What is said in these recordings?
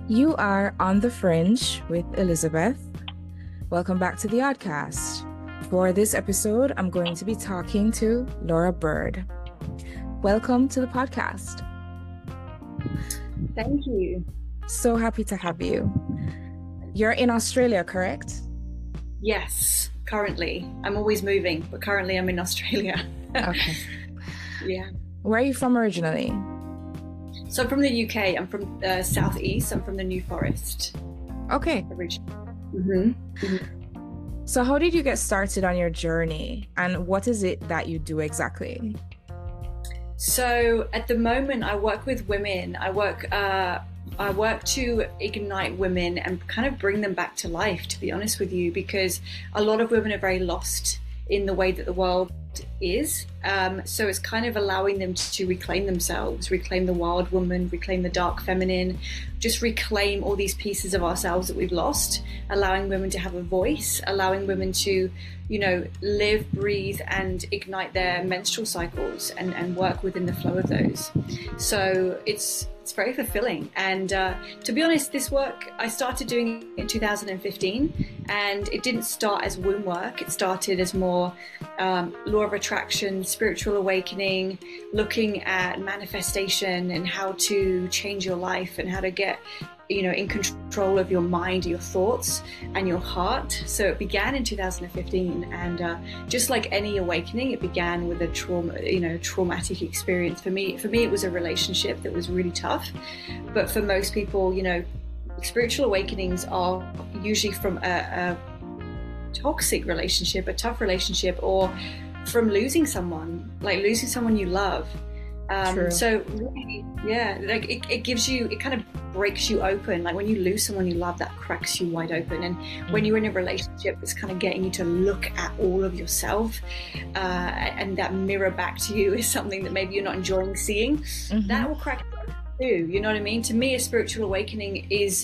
You are on the Fringe with Elizabeth. Welcome back to the Oddcast. For this episode, I'm going to be talking to Laura Bird. Welcome to the podcast. Thank you. So happy to have you. You're in Australia, correct? Yes, currently. I'm always moving, but currently I'm in Australia. Okay. Yeah. Where are you from originally? So I'm from the UK. I'm from Southeast. I'm from the New Forest. Okay. Originally. So how did you get started on your journey, and what is it that you do exactly? So at the moment, I work with women. I work to ignite women and kind of bring them back to life, to be honest with you, because a lot of women are very lost in the way that the world is. So it's kind of allowing them to reclaim themselves, reclaim the wild woman, reclaim the dark feminine, just reclaim all these pieces of ourselves that we've lost, allowing women to have a voice, allowing women to, live, breathe, and ignite their menstrual cycles and work within the flow of those. So it's very fulfilling. And to be honest, this work, I started doing it in 2015, and it didn't start as womb work. It started as more law of attraction, spiritual awakening, looking at manifestation and how to change your life and how to get in control of your mind, your thoughts, and your heart. So it began in 2015, and just like any awakening, it began with a traumatic experience. For me, it was a relationship that was really tough. But for most people, spiritual awakenings are usually from a toxic relationship, a tough relationship, or from losing someone you love. So really, it gives you, it kind of breaks you open. Like when you lose someone you love, that cracks you wide open. And when you're in a relationship, it's kind of getting you to look at all of yourself, and that mirror back to you is something that maybe you're not enjoying seeing. That will crack you open too. You know what I mean? To me, a spiritual awakening is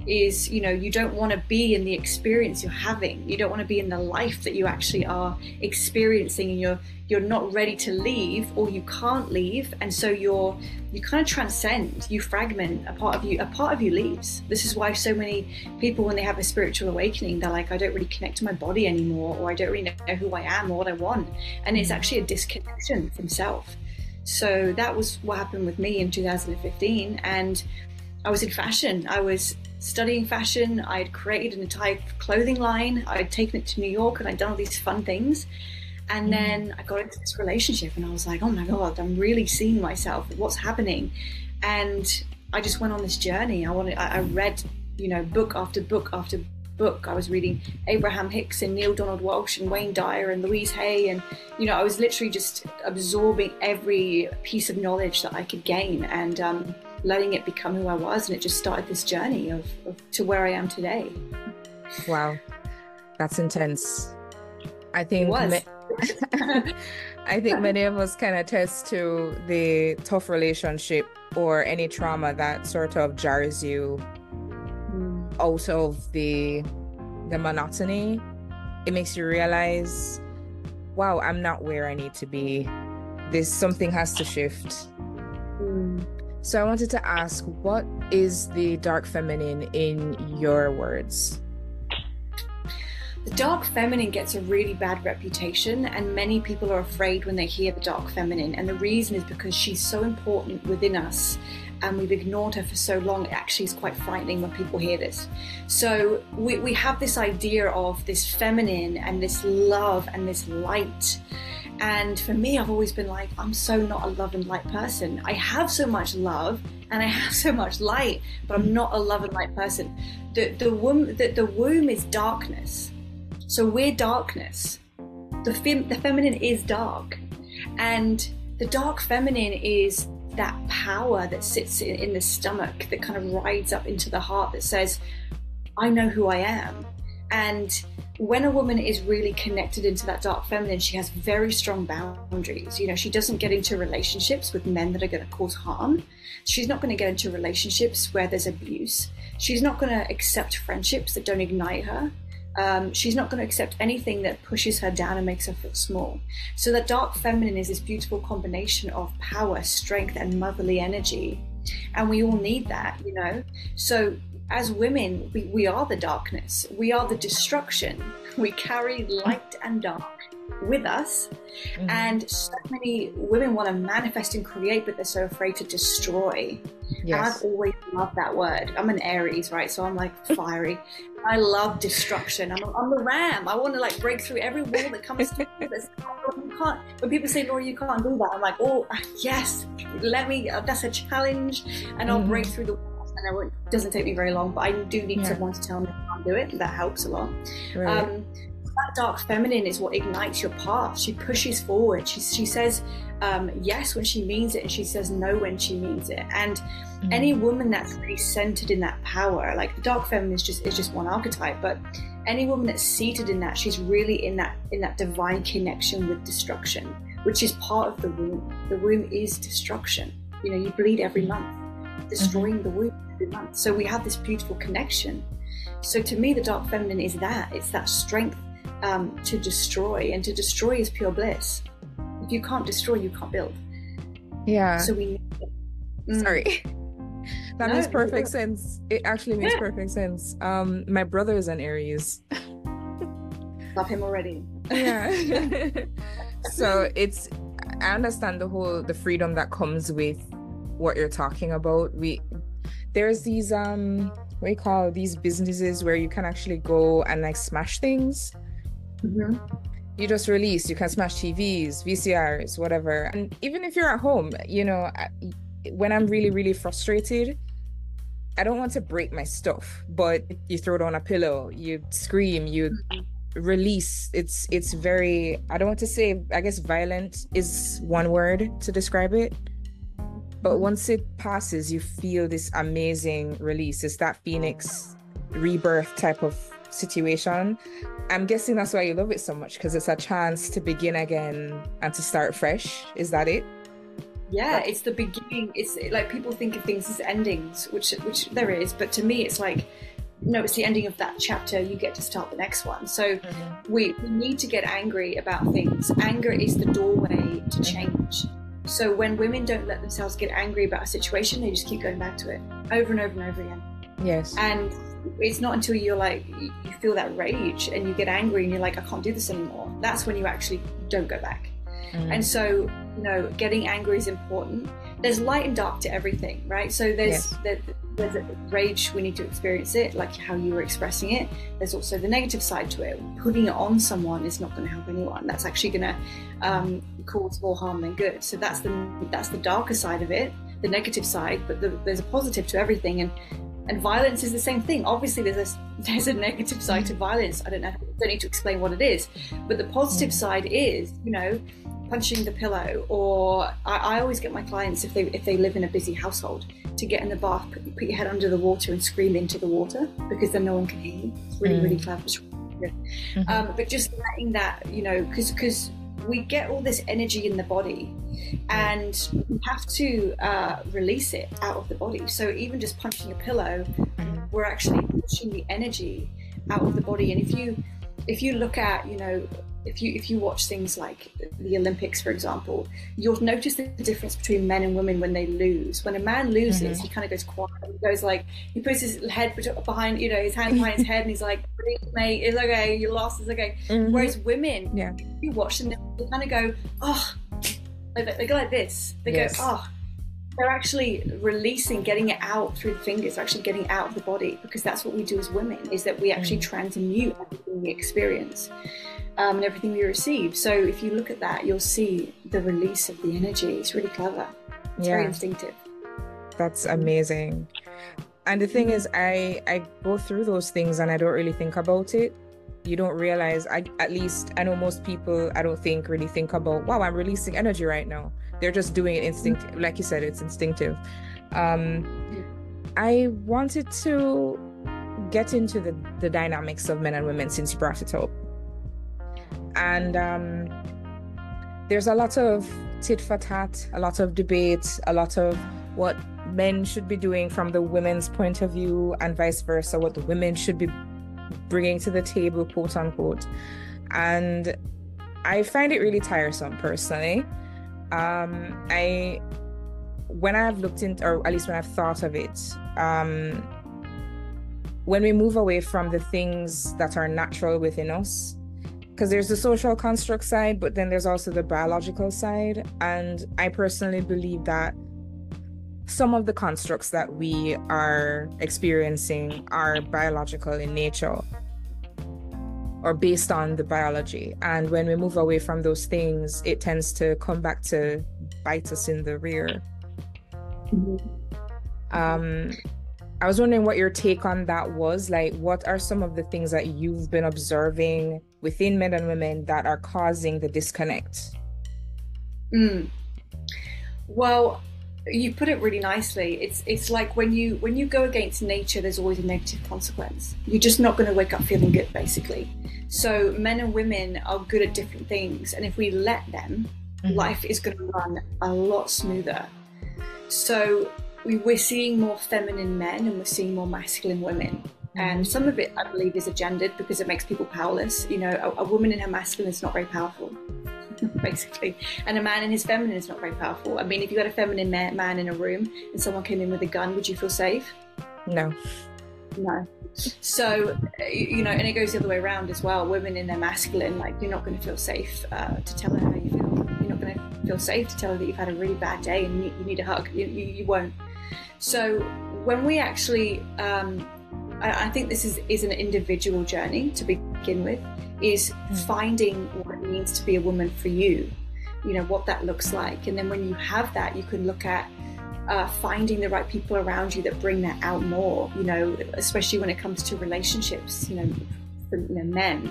you don't want to be in the experience you're having. You don't want to be in the life that you actually are experiencing, and you're not ready to leave, or you can't leave, and so you kind of transcend, you fragment. A part of you leaves. This is why so many people, when they have a spiritual awakening, they're like, I don't really connect to my body anymore, or I don't really know who I am or what I want. And it's actually a disconnection from self. So that was what happened with me in 2015. And I was in fashion. I was studying fashion. I had created an entire clothing line. I had taken it to New York, and I'd done all these fun things. And then I got into this relationship, and I was like, oh my God, I'm really seeing myself. What's happening? And I just went on this journey. I read, book after book after book. I was reading Abraham Hicks and Neil Donald Walsh and Wayne Dyer and Louise Hay. And, I was literally just absorbing every piece of knowledge that I could gain, and letting it become who I was. And it just started this journey of to where I am today. Wow. That's intense. I think I think many of us can attest to the tough relationship or any trauma that sort of jars you out of the monotony. It makes you realize, wow, I'm not where I need to be. Something has to shift. So I wanted to ask, what is the dark feminine in your words? The dark feminine gets a really bad reputation, and many people are afraid when they hear the dark feminine. And the reason is because she's so important within us, and we've ignored her for so long. It actually is quite frightening when people hear this. So we have this idea of this feminine and this love and this light. And for me, I've always been like, I'm so not a love and light person. I have so much love and I have so much light, but I'm not a love and light person. The womb is darkness. So we're darkness. The feminine is dark. And the dark feminine is that power that sits in the stomach, that kind of rides up into the heart, that says, I know who I am. And when a woman is really connected into that dark feminine, she has very strong boundaries. She doesn't get into relationships with men that are going to cause harm. She's not going to get into relationships where there's abuse. She's not going to accept friendships that don't ignite her. She's not going to accept anything that pushes her down and makes her feel small. So that dark feminine is this beautiful combination of power, strength, and motherly energy. And we all need that, So as women, we are the darkness. We are the destruction. We carry light and dark with us. Mm-hmm. And so many women want to manifest and create, but they're so afraid to destroy. Yes. And I've always loved that word. I'm an Aries, right? So I'm like fiery. I love destruction. I'm the ram. I want to like break through every wall that comes to me. You can't. When people say, Laura, you can't do that, I'm like, oh yes, let me. That's a challenge, and I'll break through the walls. And it doesn't take me very long, but I do need someone to tell me I can't do it. That helps a lot. Right. That dark feminine is what ignites your path. She pushes forward. She says yes when she means it, and she says no when she means it. And any woman that's really centered in that power, like the dark feminine is just one archetype, but any woman that's seated in that, she's really in that divine connection with destruction, which is part of the womb. The womb is destruction. You know, you bleed every month, destroying the womb every month. So we have this beautiful connection. So to me, the dark feminine is that. It's that strength to destroy, and to destroy is pure bliss. If you can't destroy, you can't build. Yeah. So we need Sorry. That makes perfect sense. It actually makes perfect sense. My brother is an Aries. Love him already. Yeah. So I understand the freedom that comes with what you're talking about. There's these what do you call these businesses where you can actually go and like smash things. Mm-hmm. You just release, you can smash TVs, VCRs, whatever. And even if you're at home, you know, when I'm really, really frustrated, I don't want to break my stuff, but you throw it on a pillow, you scream, you release. It's very, I don't want to say, I guess violent is one word to describe it. But once it passes, you feel this amazing release. It's that Phoenix rebirth type of situation. I'm guessing that's why you love it so much, because it's a chance to begin again and to start fresh. Is that it? Yeah, it's the beginning. It's like people think of things as endings, which there is, but to me it's like, no, it's the ending of that chapter. You get to start the next one. So we need to get angry about things. Anger is the doorway to change. So when women don't let themselves get angry about a situation, they just keep going back to it over and over and over again. Yes. And it's not until you're like, you feel that rage and you get angry and you're like, I can't do this anymore. That's when you actually don't go back. And so, you know, getting angry is important. There's light and dark to everything, right? So there's a rage, we need to experience it, like how you were expressing it. There's also the negative side to it. Putting it on someone is not going to help anyone. That's actually going to cause more harm than good. So that's the darker side of it, the negative side. But there's a positive to everything, and violence is the same thing. Obviously, there's a negative side to violence. I don't need to explain what it is, but the positive side is, you know, punching the pillow. Or I always get my clients, if they live in a busy household, to get in the bath, put your head under the water and scream into the water, because then no one can hear you. It's really, really clever. But just letting that, you know, because we get all this energy in the body, and we have to release it out of the body. So even just punching a pillow, we're actually pushing the energy out of the body. And if you look at, you know, if you watch things like the Olympics, for example, you'll notice the difference between men and women when they lose. When a man loses, he kind of goes quiet. He goes like, he puts his head behind, you know, his hand behind his head, and he's like, breathe, mate, it's okay, you lost, it's okay. Whereas women, if you watch them, they kind of go, oh, they go like this. They go, oh. They're actually releasing, getting it out through the fingers, actually getting it out of the body, because that's what we do as women, is that we actually transmute everything we experience and everything we receive. So if you look at that, you'll see the release of the energy. It's really clever. It's very instinctive. That's amazing. And the thing is, I go through those things and I don't really think about it. You don't realize, at least I know most people, I don't think really think about, wow, I'm releasing energy right now. They're just doing it instinctive. Like you said, it's instinctive. I wanted to get into the dynamics of men and women since you brought it up. And there's a lot of tit for tat, a lot of debate, a lot of what men should be doing from the women's point of view, and vice versa, what the women should be bringing to the table, quote unquote. And I find it really tiresome personally. When I've looked into, or at least when I've thought of it, when we move away from the things that are natural within us, because there's the social construct side, but then there's also the biological side. And I personally believe that some of the constructs that we are experiencing are biological in nature or based on the biology. And when we move away from those things, it tends to come back to bite us in the rear. I was wondering what your take on that was. Like, what are some of the things that you've been observing within men and women that are causing the disconnect? Well, you put it really nicely. It's like when you go against nature, there's always a negative consequence. You're just not going to wake up feeling good, basically. So men and women are good at different things, and if we let them, life is going to run a lot smoother. So we're seeing more feminine men and we're seeing more masculine women. And some of it, I believe, is agendered because it makes people powerless. You know, a woman in her masculine is not very powerful, basically. And a man in his feminine is not very powerful. I mean, if you had a feminine man in a room and someone came in with a gun, would you feel safe? No. So, you know, and it goes the other way around as well. Women in their masculine, like, you're not going to feel safe to tell her how you feel. You're not going to feel safe to tell her that you've had a really bad day and you need a hug. You won't. So when we actually, I think this is an individual journey to begin with, is finding what it means to be a woman for you, you know, what that looks like. And then when you have that, you can look at finding the right people around you that bring that out more, you know, especially when it comes to relationships, you know, for men.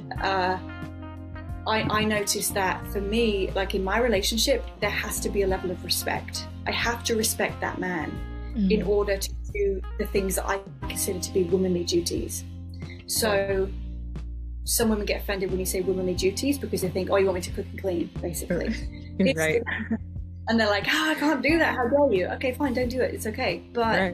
I noticed that for me, like in my relationship, there has to be a level of respect. I have to respect that man in order to do the things that I consider to be womanly duties. So some women get offended when you say womanly duties because they think, oh, you want me to cook and clean, basically. Right. And they're like, oh, I can't do that. How dare you? Okay, fine, don't do it. It's okay. But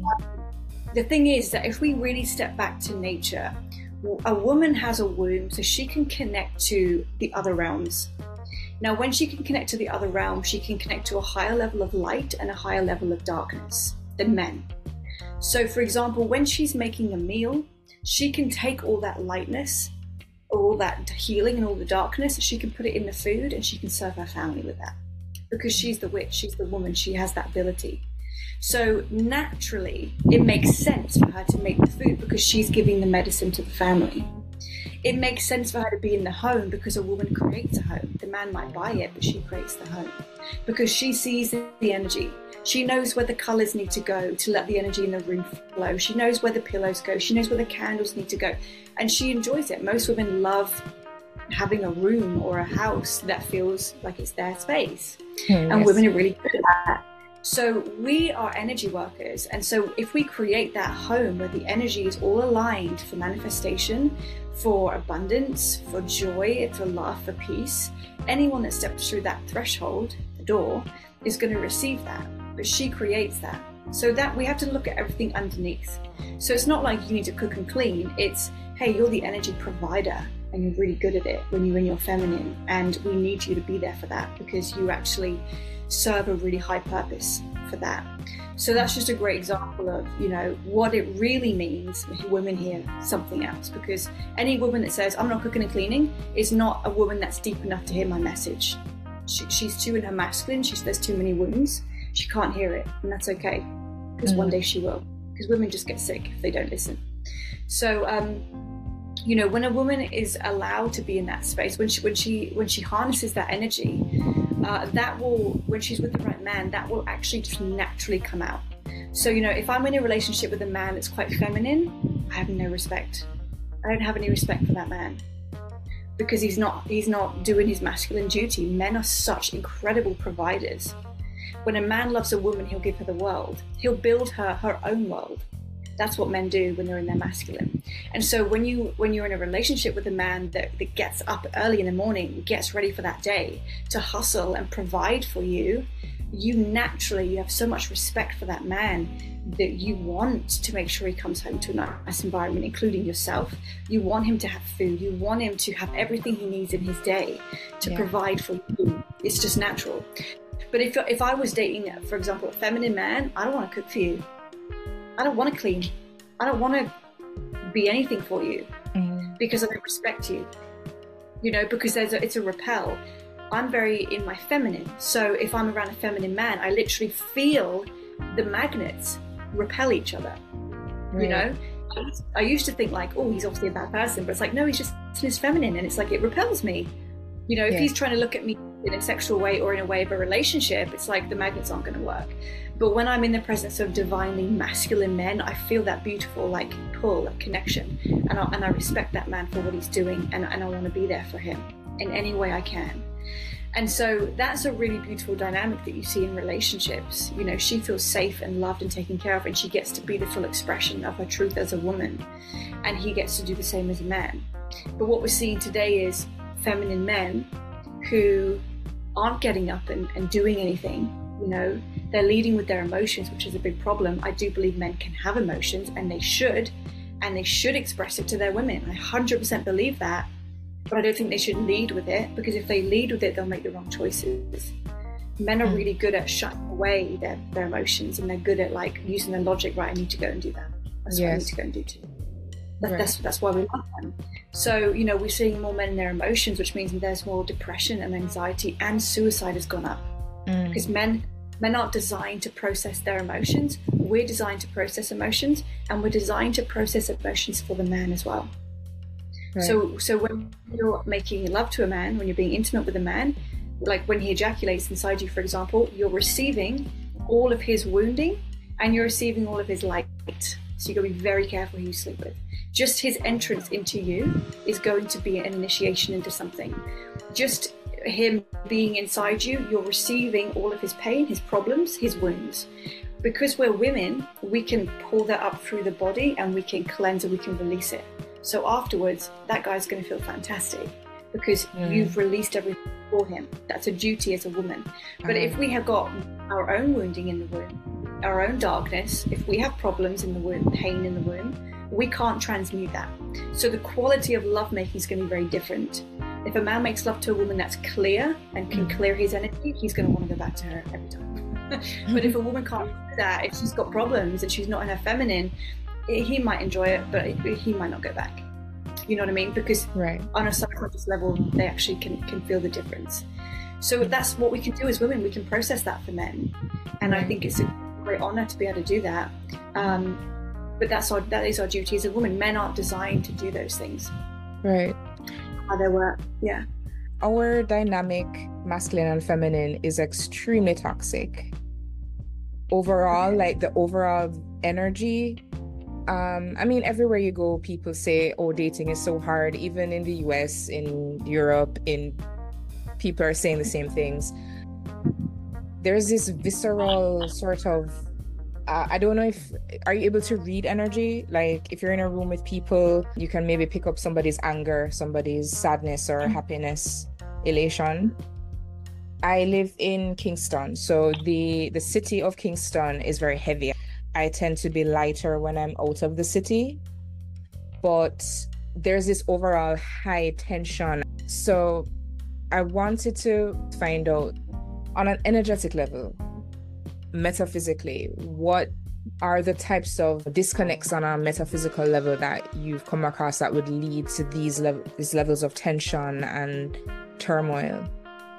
the thing is that if we really step back to nature, a woman has a womb so she can connect to the other realms. Now, when she can connect to the other realm, she can connect to a higher level of light and a higher level of darkness than men. So, for example, when she's making a meal, she can take all that lightness, all that healing and all the darkness, she can put it in the food and she can serve her family with that. Because she's the witch, she's the woman, she has that ability. So naturally, it makes sense for her to make the food because she's giving the medicine to the family. It makes sense for her to be in the home because a woman creates a home. The man might buy it, but she creates the home because she sees the energy. She knows where the colors need to go to let the energy in the room flow. She knows where the pillows go. She knows where the candles need to go. And she enjoys it. Most women love having a room or a house that feels like it's their space. And women are really good at that. So we are energy workers. And so if we create that home where the energy is all aligned for manifestation, for abundance, for joy, for love, for peace, anyone that steps through that threshold, the door, is going to receive that. But she creates that. So that we have to look at everything underneath. So it's not like you need to cook and clean. It's, hey, you're the energy provider and you're really good at it when you're in your feminine. And we need you to be there for that because you actually serve a really high purpose for that. So that's just a great example of, you know, what it really means when women hear something else. Because any woman that says, I'm not cooking and cleaning, is not a woman that's deep enough to hear my message. She's too in her masculine. There's too many wounds. She can't hear it. And that's okay. Because one day she will. Because women just get sick if they don't listen. So, you know, when a woman is allowed to be in that space, when she harnesses that energy, that will, when she's with the right man, that will actually just naturally come out. So, you know, if I'm in a relationship with a man that's quite feminine, I have no respect. I don't have any respect for that man because he's not doing his masculine duty. Men are such incredible providers. When a man loves a woman, he'll give her the world. He'll build her own world. That's what men do when they're in their masculine. And so when you're in a relationship with a man that gets up early in the morning, gets ready for that day to hustle and provide for you, you have so much respect for that man that you want to make sure he comes home to a nice environment, including yourself. You want him to have food. You want him to have everything he needs in his day to provide for you. It's just natural. But if I was dating, for example, a feminine man, I don't want to cook for you. I don't want to clean. I don't want to be anything for you because I don't respect you, you know, because it's a repel. I'm very in my feminine. So if I'm around a feminine man, I literally feel the magnets repel each other, you know? I used to think like, oh, he's obviously a bad person, but it's like, no, he's just in his feminine, and it's like, it repels me. You know, if he's trying to look at me in a sexual way or in a way of a relationship, it's like the magnets aren't going to work. But when I'm in the presence of divinely masculine men, I feel that beautiful like pull, like connection, and I respect that man for what he's doing, and I want to be there for him in any way I can. And so that's a really beautiful dynamic that you see in relationships. You know, she feels safe and loved and taken care of, and she gets to be the full expression of her truth as a woman, and he gets to do the same as a man. But what we're seeing today is feminine men who aren't getting up and doing anything. You know, they're leading with their emotions, which is a big problem. I do believe men can have emotions, and they should express it to their women. I 100% believe that. But I don't think they should lead with it, because if they lead with it, they'll make the wrong choices. Men are really good at shutting away their emotions, and they're good at like using their logic. Right, I need to go and do that. That's what I need to go and do too. That's why we love them. So, you know, we're seeing more men in their emotions, which means there's more depression and anxiety, and suicide has gone up. Because men aren't designed to process their emotions. We're designed to process emotions, and we're designed to process emotions for the man as well. Right. So when you're making love to a man, when you're being intimate with a man, like when he ejaculates inside you, for example, you're receiving all of his wounding, and you're receiving all of his light. So you've got to be very careful who you sleep with. Just his entrance into you is going to be an initiation into something. Just him being inside you, you're receiving all of his pain, his problems, his wounds. Because we're women, we can pull that up through the body, and we can cleanse, and we can release it. So afterwards, that guy's going to feel fantastic, because you've released everything for him. That's a duty as a woman. But if we have got our own wounding in the womb, our own darkness, if we have problems in the womb, pain in the womb, we can't transmute that. So the quality of lovemaking is going to be very different. If a man makes love to a woman that's clear and can clear his energy, he's going to want to go back to her every time. But if a woman can't do that, if she's got problems and she's not in her feminine, he might enjoy it, but he might not go back. You know what I mean? Because on a subconscious level, they actually can feel the difference. So that's what we can do as women. We can process that for men. And I think it's a great honor to be able to do that. But that is our duty as a woman. Men aren't designed to do those things. Right. How they work. Yeah. Our dynamic, masculine and feminine, is extremely toxic. Overall, like the overall energy. I mean, everywhere you go, people say, oh, dating is so hard. Even in the US, in Europe, people are saying the same things. There's this visceral sort of, I don't know are you able to read energy? Like if you're in a room with people, you can maybe pick up somebody's anger, somebody's sadness or happiness, elation. I live in Kingston, so the city of Kingston is very heavy. I tend to be lighter when I'm out of the city, but there's this overall high tension. So I wanted to find out, on an energetic level, metaphysically, what are the types of disconnects on a metaphysical level that you've come across that would lead to these levels of tension and turmoil?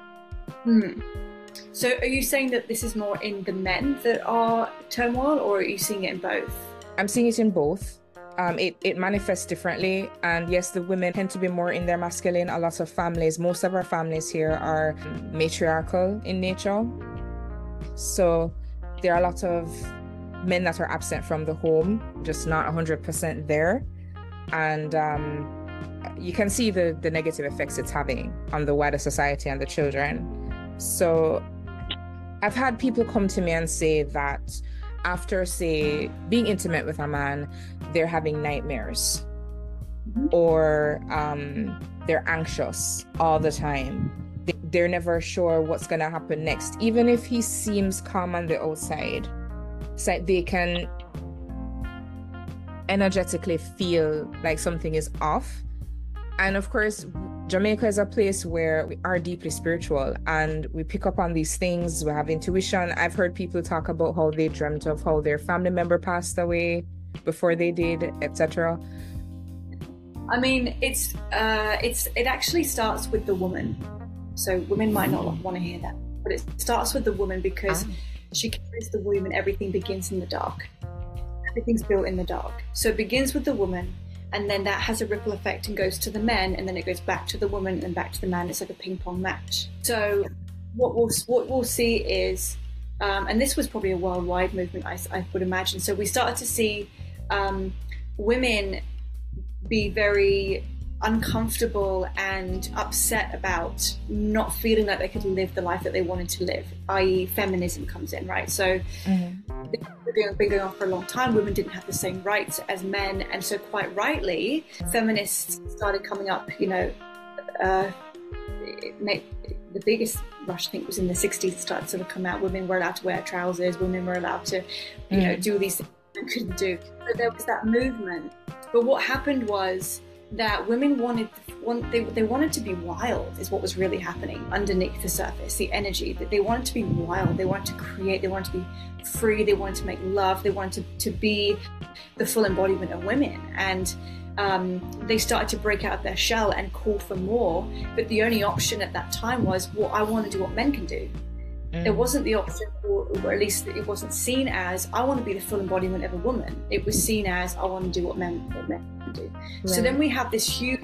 So are you saying that this is more in the men that are turmoil, or are you seeing it in both? I'm seeing it in both. It manifests differently. And yes, the women tend to be more in their masculine. A lot of families, most of our families here are matriarchal in nature. So there are a lot of men that are absent from the home, just not 100% there. And you can see the negative effects it's having on the wider society and the children. So I've had people come to me and say that after, say, being intimate with a man, they're having nightmares, or they're anxious all the time. They're never sure what's going to happen next. Even if he seems calm on the outside, it's like they can energetically feel like something is off. And of course, Jamaica is a place where we are deeply spiritual, and we pick up on these things. We have intuition. I've heard people talk about how they dreamt of how their family member passed away, before they did, etc.? I mean, it actually starts with the woman. So women might not want to hear that, but it starts with the woman because she carries the womb and everything begins in the dark. Everything's built in the dark. So it begins with the woman, and then that has a ripple effect and goes to the men, and then it goes back to the woman and then back to the man. It's like a ping pong match. So what we'll see is, and this was probably a worldwide movement, I would imagine. So we started to see women be very uncomfortable and upset about not feeling like they could live the life that they wanted to live, i.e. feminism comes in, right? So it's been going on for a long time. Women didn't have the same rights as men, and so quite rightly feminists started coming up, you know, the biggest rush I think was in the 60s. It started to sort of come out. Women were allowed to wear trousers, women were allowed to, you know, do these things men couldn't do. So there was that movement. But what happened was that women they wanted to be wild, is what was really happening underneath the surface. The energy that they wanted to be wild, they wanted to create, they wanted to be free, they wanted to make love, they wanted to be the full embodiment of women. And they started to break out of their shell and call for more. But the only option at that time was, well, I want to do what men can do. There wasn't the option, or at least it wasn't seen as, I want to be the full embodiment of a woman. It was seen as, I want to do what men can do. Right. So then we have this huge,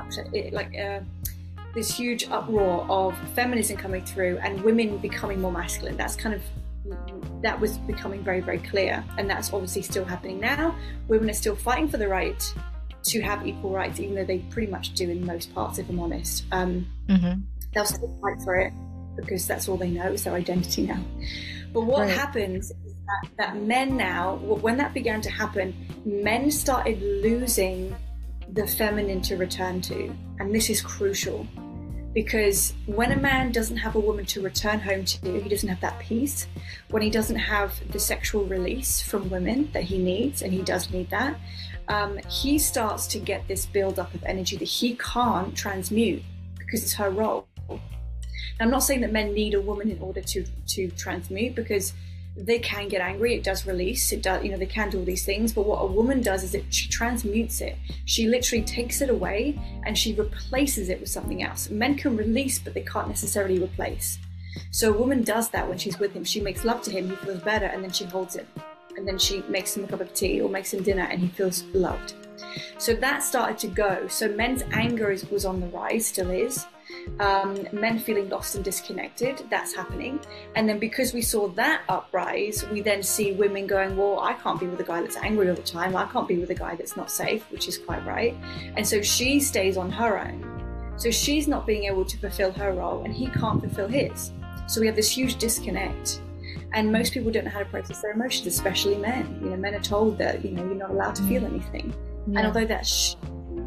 this huge uproar of feminism coming through and women becoming more masculine. That was becoming very, very clear. And that's obviously still happening now. Women are still fighting for the right to have equal rights, even though they pretty much do in most parts, if I'm honest. They'll still fight for it, because that's all they know, is their identity now. But what happens is that men now, when that began to happen, men started losing the feminine to return to. And this is crucial, because when a man doesn't have a woman to return home to, he doesn't have that peace. When he doesn't have the sexual release from women that he needs, and he does need that, he starts to get this build-up of energy that he can't transmute because it's her role. I'm not saying that men need a woman in order to transmute, because they can get angry. It does release. It does, you know, they can do all these things. But what a woman does is that she transmutes it. She literally takes it away and she replaces it with something else. Men can release, but they can't necessarily replace. So a woman does that when she's with him. She makes love to him. He feels better, and then she holds him, and then she makes him a cup of tea or makes him dinner, and he feels loved. So that started to go. So men's anger was on the rise, still is. Men feeling lost and disconnected, that's happening. And then because we saw that uprise, we then see women going, well, I can't be with a guy that's angry all the time. I can't be with a guy that's not safe, which is quite right. And so she stays on her own. So she's not being able to fulfill her role, and he can't fulfill his. So we have this huge disconnect. And most people don't know how to process their emotions, especially men. You know, men are told that, you know, you're not allowed to feel anything. Yeah. And although that's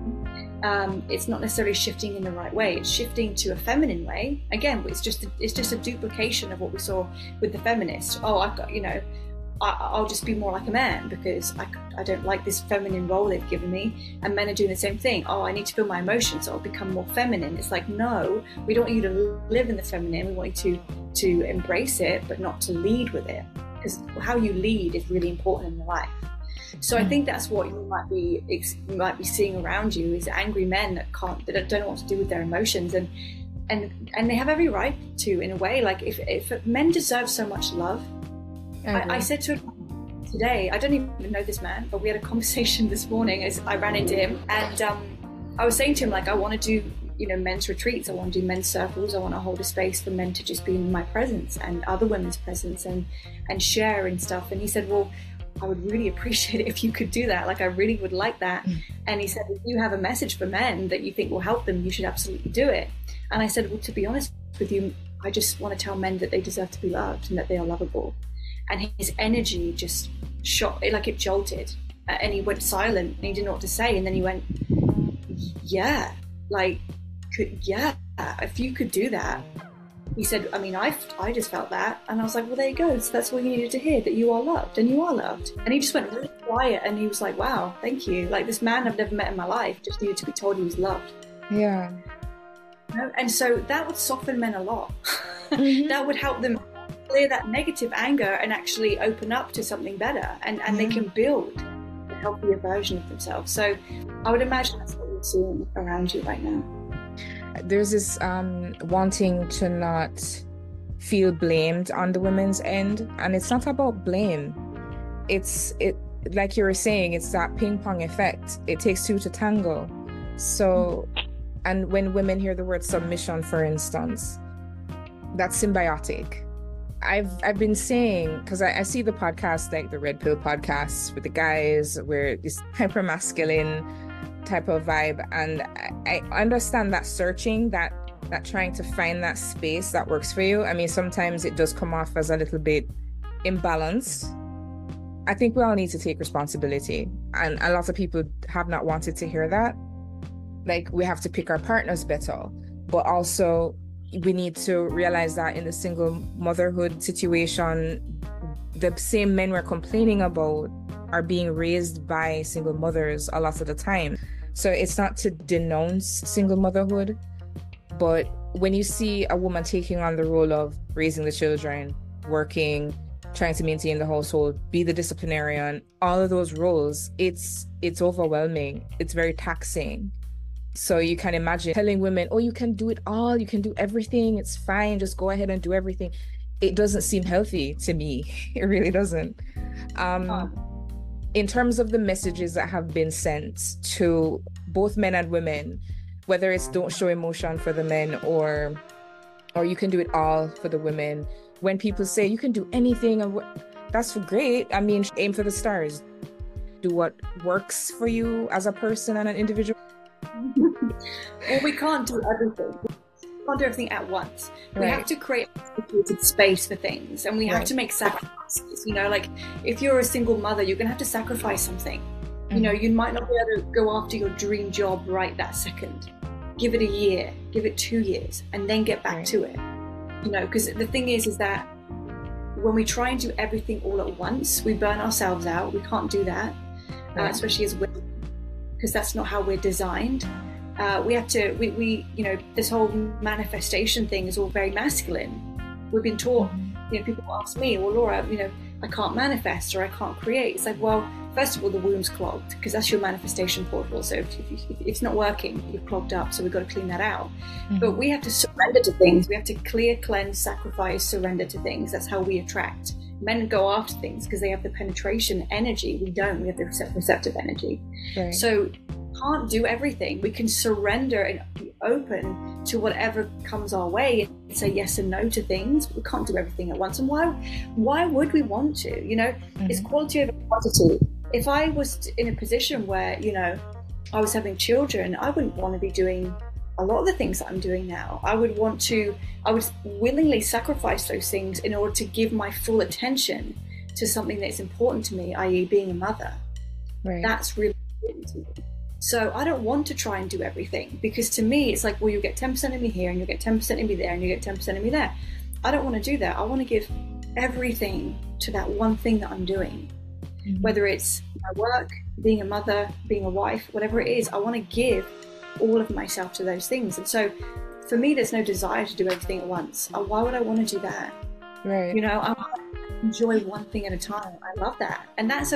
it's not necessarily shifting in the right way. It's shifting to a feminine way. Again, it's just a duplication of what we saw with the feminists. Oh, I've got, you know, I'll just be more like a man because I don't like this feminine role they've given me. And men are doing the same thing. Oh, I need to feel my emotions, so I'll become more feminine. It's like, no, we don't want you to live in the feminine. We want you to embrace it, but not to lead with it. Because how you lead is really important in your life. So I think that's what you might be seeing around you, is angry men that don't know what to do with their emotions, and they have every right to, in a way. Like if men deserve so much love. I said to him today, I don't even know this man, but we had a conversation this morning as I ran into him, and I was saying to him, like, I want to do, you know, men's retreats, I want to do men's circles, I want to hold a space for men to just be in my presence and other women's presence and share and stuff. And he said, well, I would really appreciate it if you could do that. Like, I really would like that. And he said, if you have a message for men that you think will help them, you should absolutely do it. And I said, well, to be honest with you, I just want to tell men that they deserve to be loved and that they are lovable. And his energy just shot, like it jolted, and he went silent and he didn't know what to say. And then he went, yeah, like, if you could do that. He said, I mean, I just felt that. And I was like, well, there you go. So that's what you needed to hear, that you are loved, and you are loved. And he just went really quiet, and he was like, wow, thank you. Like, this man I've never met in my life just needed to be told he was loved. Yeah. You know? And so that would soften men a lot. That would help them clear that negative anger and actually open up to something better. And they can build. healthier version of themselves. So I would imagine that's what you're seeing around you right now. There's this wanting to not feel blamed on the women's end, and it's not about blame. It like you were saying, it's that ping pong effect. It takes two to tango. So, and when women hear the word submission, for instance, that's symbiotic. I've been saying, because I see the podcasts like the Red Pill podcasts with the guys where this hyper masculine type of vibe, and I understand that searching, that trying to find that space that works for you. I mean, sometimes it does come off as a little bit imbalanced. I think we all need to take responsibility, and a lot of people have not wanted to hear that. Like, we have to pick our partners better, but also we need to realize that in the single motherhood situation, the same men we're complaining about are being raised by single mothers a lot of the time. So it's not to denounce single motherhood, but when you see a woman taking on the role of raising the children, working, trying to maintain the household, be the disciplinarian, all of those roles, it's overwhelming. It's very taxing. So you can imagine telling women, oh, you can do it all, you can do everything, it's fine, just go ahead and do everything. It doesn't seem healthy to me. It really doesn't. In terms of the messages that have been sent to both men and women, whether it's don't show emotion for the men or you can do it all for the women, when people say you can do anything, that's great. I mean, aim for the stars. Do what works for you as a person and an individual. Well, we can't do everything. We can't do everything at once. We have to create a space for things, and we have to make sacrifices. You know, like if you're a single mother, you're gonna have to sacrifice something. You know, you might not be able to go after your dream job right that second. Give it a year, give it 2 years, and then get back to it. You know, because the thing is that when we try and do everything all at once, we burn ourselves out. We can't do that, especially as women, because that's not how we're designed. We have to, you know, this whole manifestation thing is all very masculine. We've been taught, you know, people ask me, well, Laura, you know, I can't manifest or I can't create. It's like, well, first of all, the womb's clogged because that's your manifestation portal. So if it's not working, you're clogged up. So we've got to clean that out. But we have to surrender to things. We have to clear, cleanse, sacrifice, surrender to things. That's how we attract. Men go after things because they have the penetration energy. We don't. We have the receptive energy. Right. So can't do everything. We can surrender and be open to whatever comes our way and say yes and no to things. We can't do everything at once. And why would we want to? You know, it's quality over quantity. If I was in a position where, you know, I was having children, I wouldn't want to be doing a lot of the things that I'm doing now. I would willingly sacrifice those things in order to give my full attention to something that's important to me, i.e. being a mother. Right. That's really important to me. So I don't want to try and do everything, because to me it's like, well, you get 10% of me here and you get 10% of me there and you get 10% of me there. I don't want to do that. I want to give everything to that one thing that I'm doing, whether it's my work, being a mother, being a wife, whatever it is. I want to give all of myself to those things. And so for me, there's no desire to do everything at once. Why would I want to do that? Right. You know, I want to enjoy one thing at a time. I love that. And that's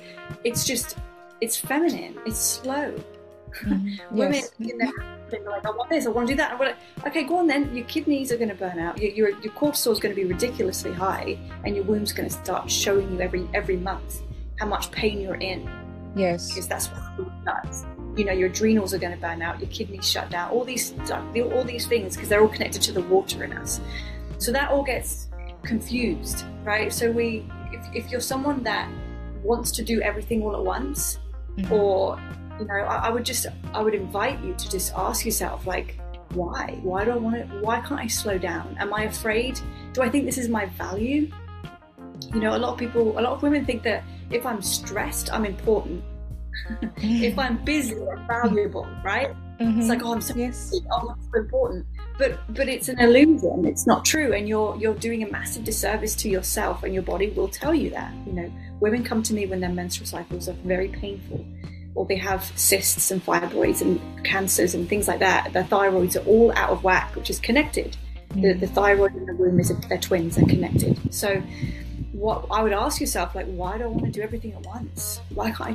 it's feminine, it's slow. Women in their they're like, I want this, I want to do that. Okay, go on then. Your kidneys are going to burn out. Your cortisol is going to be ridiculously high, and your womb's going to start showing you every month how much pain you're in. Yes, because that's what food does. You know, your adrenals are going to burn out, your kidneys shut down. All these things, because they're all connected to the water in us. So that all gets confused, right? So if you're someone that wants to do everything all at once, or, you know, I would invite you to just ask yourself, like, why do I want it? Why can't I slow down? Am I afraid? Do I think this is my value? You know, a lot of women think that if I'm stressed, I'm important. If I'm busy, I'm valuable, right? It's like, oh, I'm so busy, oh, I'm so important. But it's an illusion. It's not true, and you're doing a massive disservice to yourself, and your body will tell you that. You know, women come to me when their menstrual cycles are very painful, or they have cysts and fibroids and cancers and things like that. Their thyroids are all out of whack, which is connected. The thyroid and the womb they're twins, they're connected. So what I would ask yourself, like, why do I want to do everything at once? Why can't I just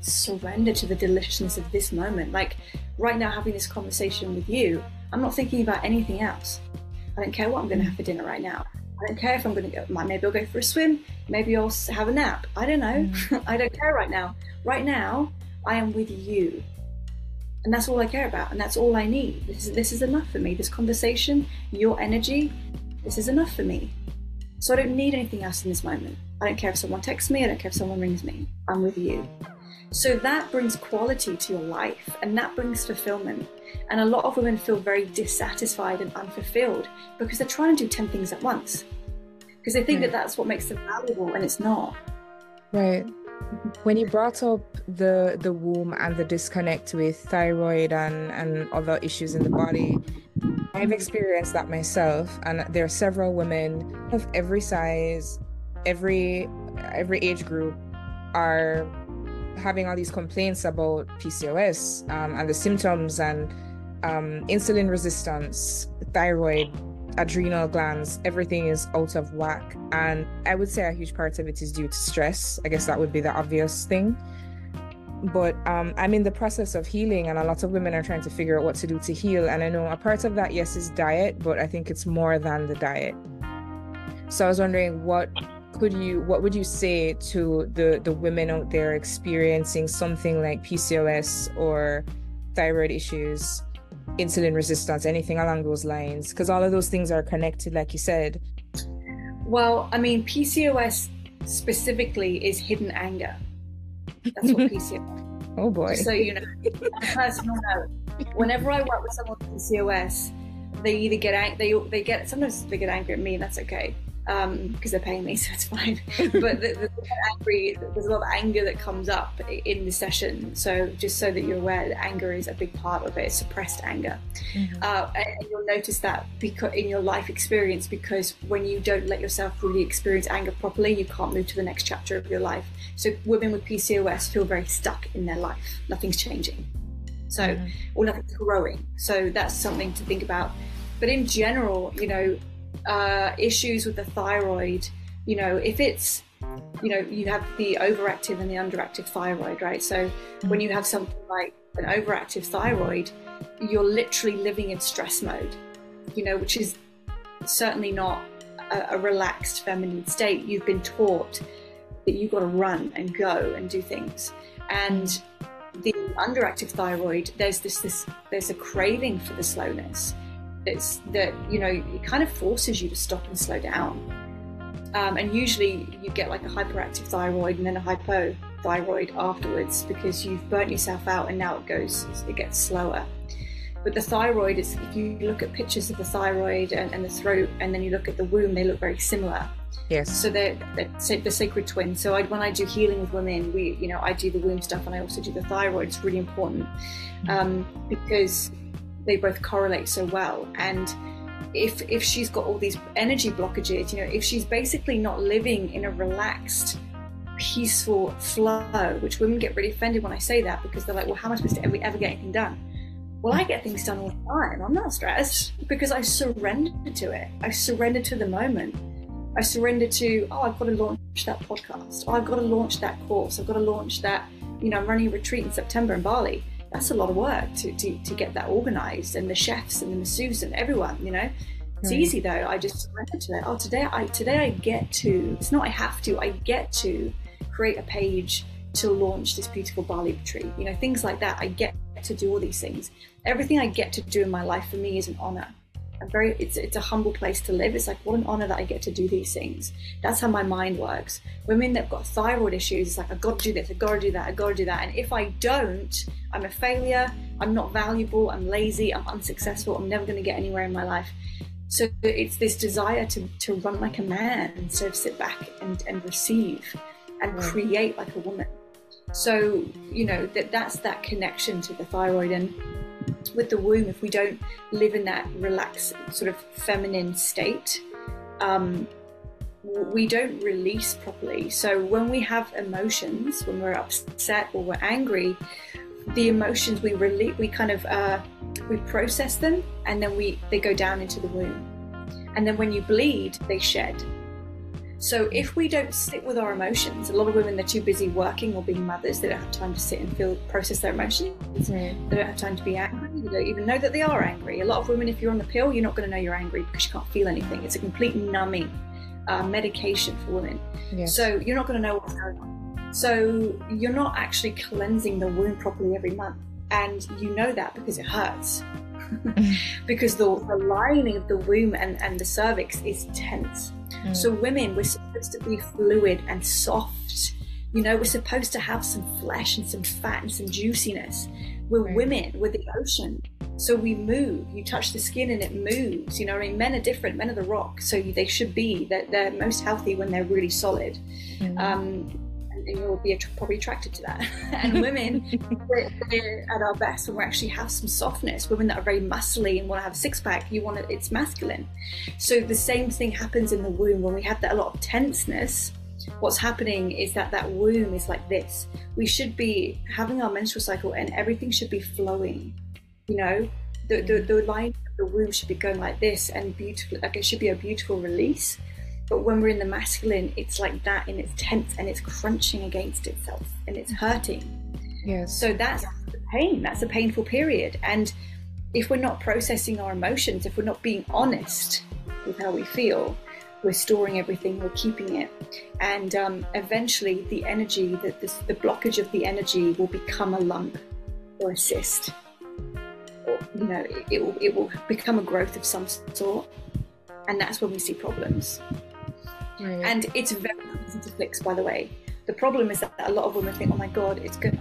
surrender to the deliciousness of this moment. Like right now, having this conversation with you, I'm not thinking about anything else. I don't care what I'm going to have for dinner right now. I don't care if I'm going to go, maybe I'll go for a swim, maybe I'll have a nap. I don't know. I don't care right now. Right now, I am with you. And that's all I care about. And that's all I need. This is enough for me. This conversation, your energy, this is enough for me. So I don't need anything else in this moment. I don't care if someone texts me. I don't care if someone rings me. I'm with you. So that brings quality to your life, and that brings fulfillment. And a lot of women feel very dissatisfied and unfulfilled because they're trying to do 10 things at once. Because they think that that's what makes them valuable, and it's not. Right. When you brought up the womb and the disconnect with thyroid and other issues in the body, I've experienced that myself, and there are several women of every size, every age group are having all these complaints about PCOS and the symptoms and insulin resistance, thyroid, adrenal glands, everything is out of whack. And I would say a huge part of it is due to stress. I guess that would be the obvious thing. But I'm in the process of healing, and a lot of women are trying to figure out what to do to heal. And I know a part of that, yes, is diet, but I think it's more than the diet. So I was wondering, what would you say to the women out there experiencing something like PCOS or thyroid issues, insulin resistance, anything along those lines? Because all of those things are connected, like you said. Well, I mean, PCOS specifically is hidden anger. That's what PCOS. Oh boy. Just so you know, on a personal note, whenever I work with someone with PCOS, they either get sometimes they get angry at me, and that's okay. Because they're paying me, so it's fine. But there's a lot of anger that comes up in the session. So just so that you're aware, that anger is a big part of it, suppressed anger. Mm-hmm. And you'll notice that because in your life experience, because when you don't let yourself really experience anger properly, you can't move to the next chapter of your life. So women with PCOS feel very stuck in their life. Nothing's changing. So, or nothing's growing. So that's something to think about. But in general, issues with the thyroid, if it's, you have the overactive and the underactive thyroid, right? So when you have something like an overactive thyroid, you're literally living in stress mode, which is certainly not a relaxed feminine state. You've been taught that you've got to run and go and do things. And the underactive thyroid, there's a craving for the slowness. It's that, it kind of forces you to stop and slow down. And usually you get like a hyperactive thyroid and then a hypothyroid afterwards, because you've burnt yourself out and now it gets slower. But the thyroid is, if you look at pictures of the thyroid and the throat, and then you look at the womb, they look very similar. Yes. So they're the sacred twins. So when I do healing with women, I do the womb stuff, and I also do the thyroid. It's really important because they both correlate so well. And if she's got all these energy blockages, if she's basically not living in a relaxed, peaceful flow, which women get really offended when I say that, because they're like, well, how am I supposed to ever get anything done? Well, I get things done all the time. I'm not stressed because I surrender to it. I surrender to the moment. I surrender to, I've got to launch that podcast. I've got to launch that course. I've got to launch that, I'm running a retreat in September in Bali. That's a lot of work to get that organized, and the chefs and the masseuses and everyone, It's easy though. I just surrender to it. Today I get to, it's not I have to, I get to create a page to launch this beautiful Bali retreat. Things like that. I get to do all these things. Everything I get to do in my life for me is an honor. It's a humble place to live. It's like, what an honor that I get to do these things. That's how my mind works. Women that've got thyroid issues, it's like, I've got to do this, I've got to do that, I've got to do that. And if I don't, I'm a failure, I'm not valuable, I'm lazy, I'm unsuccessful, I'm never going to get anywhere in my life. So it's this desire to run like a man instead of sit back and receive and create like a woman. So, that's that connection to the thyroid. And with the womb, if we don't live in that relaxed sort of feminine state, we don't release properly. So when we have emotions, when we're upset or we're angry, the emotions we release, we process them, and then they go down into the womb. And then when you bleed, they shed. So if we don't sit with our emotions, a lot of women, they're too busy working or being mothers. They don't have time to sit and process their emotions. They don't have time to be angry. They don't even know that they are angry. A lot of women, if you're on the pill, you're not going to know you're angry because you can't feel anything. It's a complete numbing medication for women. Yes. So you're not going to know what's going on. So you're not actually cleansing the womb properly every month. And you know that because it hurts. Because the lining of the womb and the cervix is tense. So women, we're supposed to be fluid and soft. You know, we're supposed to have some flesh and some fat and some juiciness. We're women, we're the ocean. So we move. You touch the skin and it moves. You know, I mean, men are different. Men are the rock. So they should be. They're most healthy when they're really solid. And you'll be probably attracted to that. And women, we're at our best when we actually have some softness. Women that are very muscly and want to have a six-pack, it's masculine. So the same thing happens in the womb. When we have that a lot of tenseness, what's happening is that womb is like this. We should be having our menstrual cycle and everything should be flowing. You know, the line of the womb should be going like this and beautiful, like it should be a beautiful release. But when we're in the masculine, it's like that, and it's tense and it's crunching against itself and it's hurting. Yes. So that's the pain. That's a painful period. And if we're not processing our emotions, if we're not being honest with how we feel, we're storing everything, we're keeping it. And eventually the energy, the blockage of the energy will become a lump or a cyst. Or, you know, it will become a growth of some sort. And that's when we see problems. Right. And it's very easy to fix, by the way. The problem is that a lot of women think, oh my God, it's gonna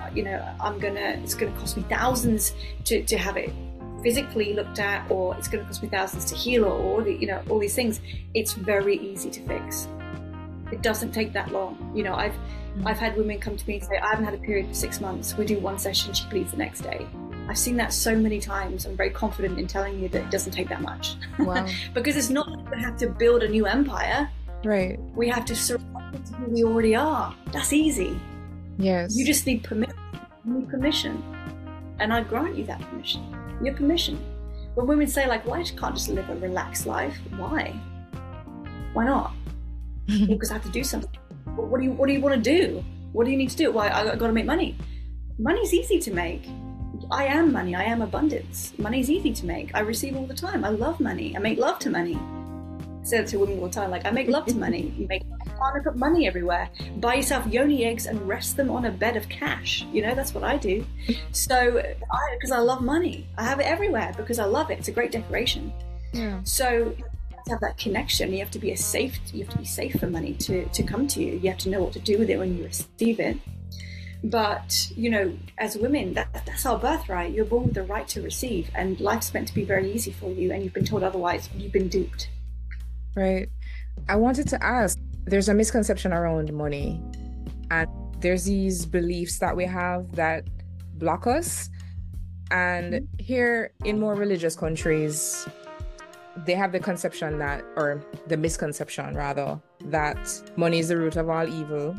cost me thousands to have it physically looked at, or it's gonna cost me thousands to heal, or all these things. It's very easy to fix. It doesn't take that long. You know, I've had women come to me and say, I haven't had a period for 6 months. We do one session, she bleeds the next day. I've seen that so many times. I'm very confident in telling you that it doesn't take that much. Wow. Because it's not like we have to build a new empire. Right. We have to surrender to who we already are. That's easy. Yes. You just need permission. You need permission. And I grant you that permission. Your permission. When women say, like, well, I can't just live a relaxed life. Why? Why not? Because I have to do something. Well, what do you want to do? What do you need to do? Well, I got to make money. Money's easy to make. I am money. I am abundance. Money's easy to make. I receive all the time. I love money. I make love to money. I say that to women all the time. Like, I make love to money. You make partner, put money everywhere. Buy yourself yoni eggs and rest them on a bed of cash. You know, that's what I do. So, because I love money. I have it everywhere because I love it. It's a great decoration. Yeah. So, you have to have that connection. You have to be safe for money to come to you. You have to know what to do with it when you receive it. But, you know, as women, that's our birthright. You're born with the right to receive, and life's meant to be very easy for you, and you've been told otherwise. You've been duped. Right. I wanted to ask, there's a misconception around money, and there's these beliefs that we have that block us. And here in more religious countries, they have the conception that, or the misconception rather, that money is the root of all evil,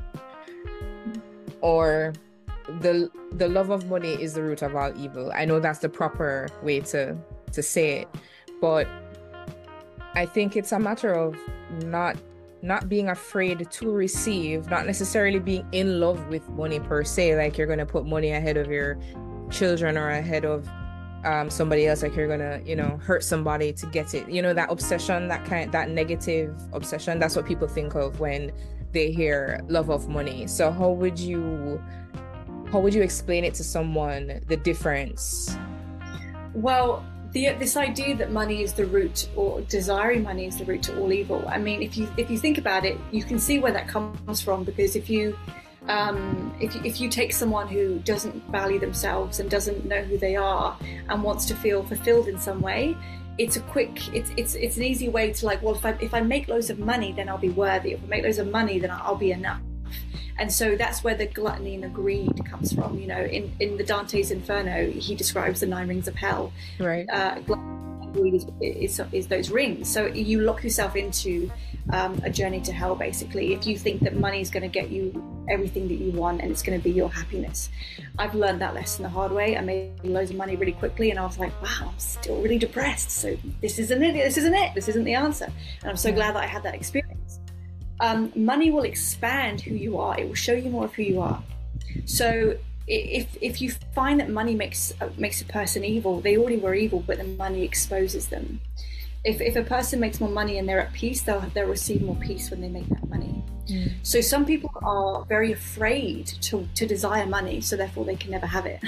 or the love of money is the root of all evil. I know that's the proper way to say it, but I think it's a matter of not being afraid to receive, not necessarily being in love with money per se, like you're going to put money ahead of your children or ahead of somebody else, like you're going to, you know, hurt somebody to get it. You know, that obsession, that negative obsession, that's what people think of when they hear love of money. So how would you explain it to someone, the difference? Well, this idea that money is the root, or desiring money is the root to all evil. I mean, if you think about it, you can see where that comes from. Because if you take someone who doesn't value themselves and doesn't know who they are and wants to feel fulfilled in some way, it's an easy way to, like, well, if I make loads of money, then I'll be worthy. If I make loads of money, then I'll be enough. And so that's where the gluttony and the greed comes from. You know, in the Dante's Inferno, he describes the 9 rings of hell. Right. Gluttony and greed is those rings. So you lock yourself into a journey to hell, basically, if you think that money is going to get you everything that you want and it's going to be your happiness. I've learned that lesson the hard way. I made loads of money really quickly, and I was like, wow, I'm still really depressed. So this isn't it. This isn't the answer. And I'm so glad that I had that experience. money will expand who you are. It will show you more of who you are. So if you find that money makes a person evil, they already were evil, but the money exposes them. If a person makes more money and they're at peace, they'll receive more peace when they make that money. So some people are very afraid to desire money, so therefore they can never have it.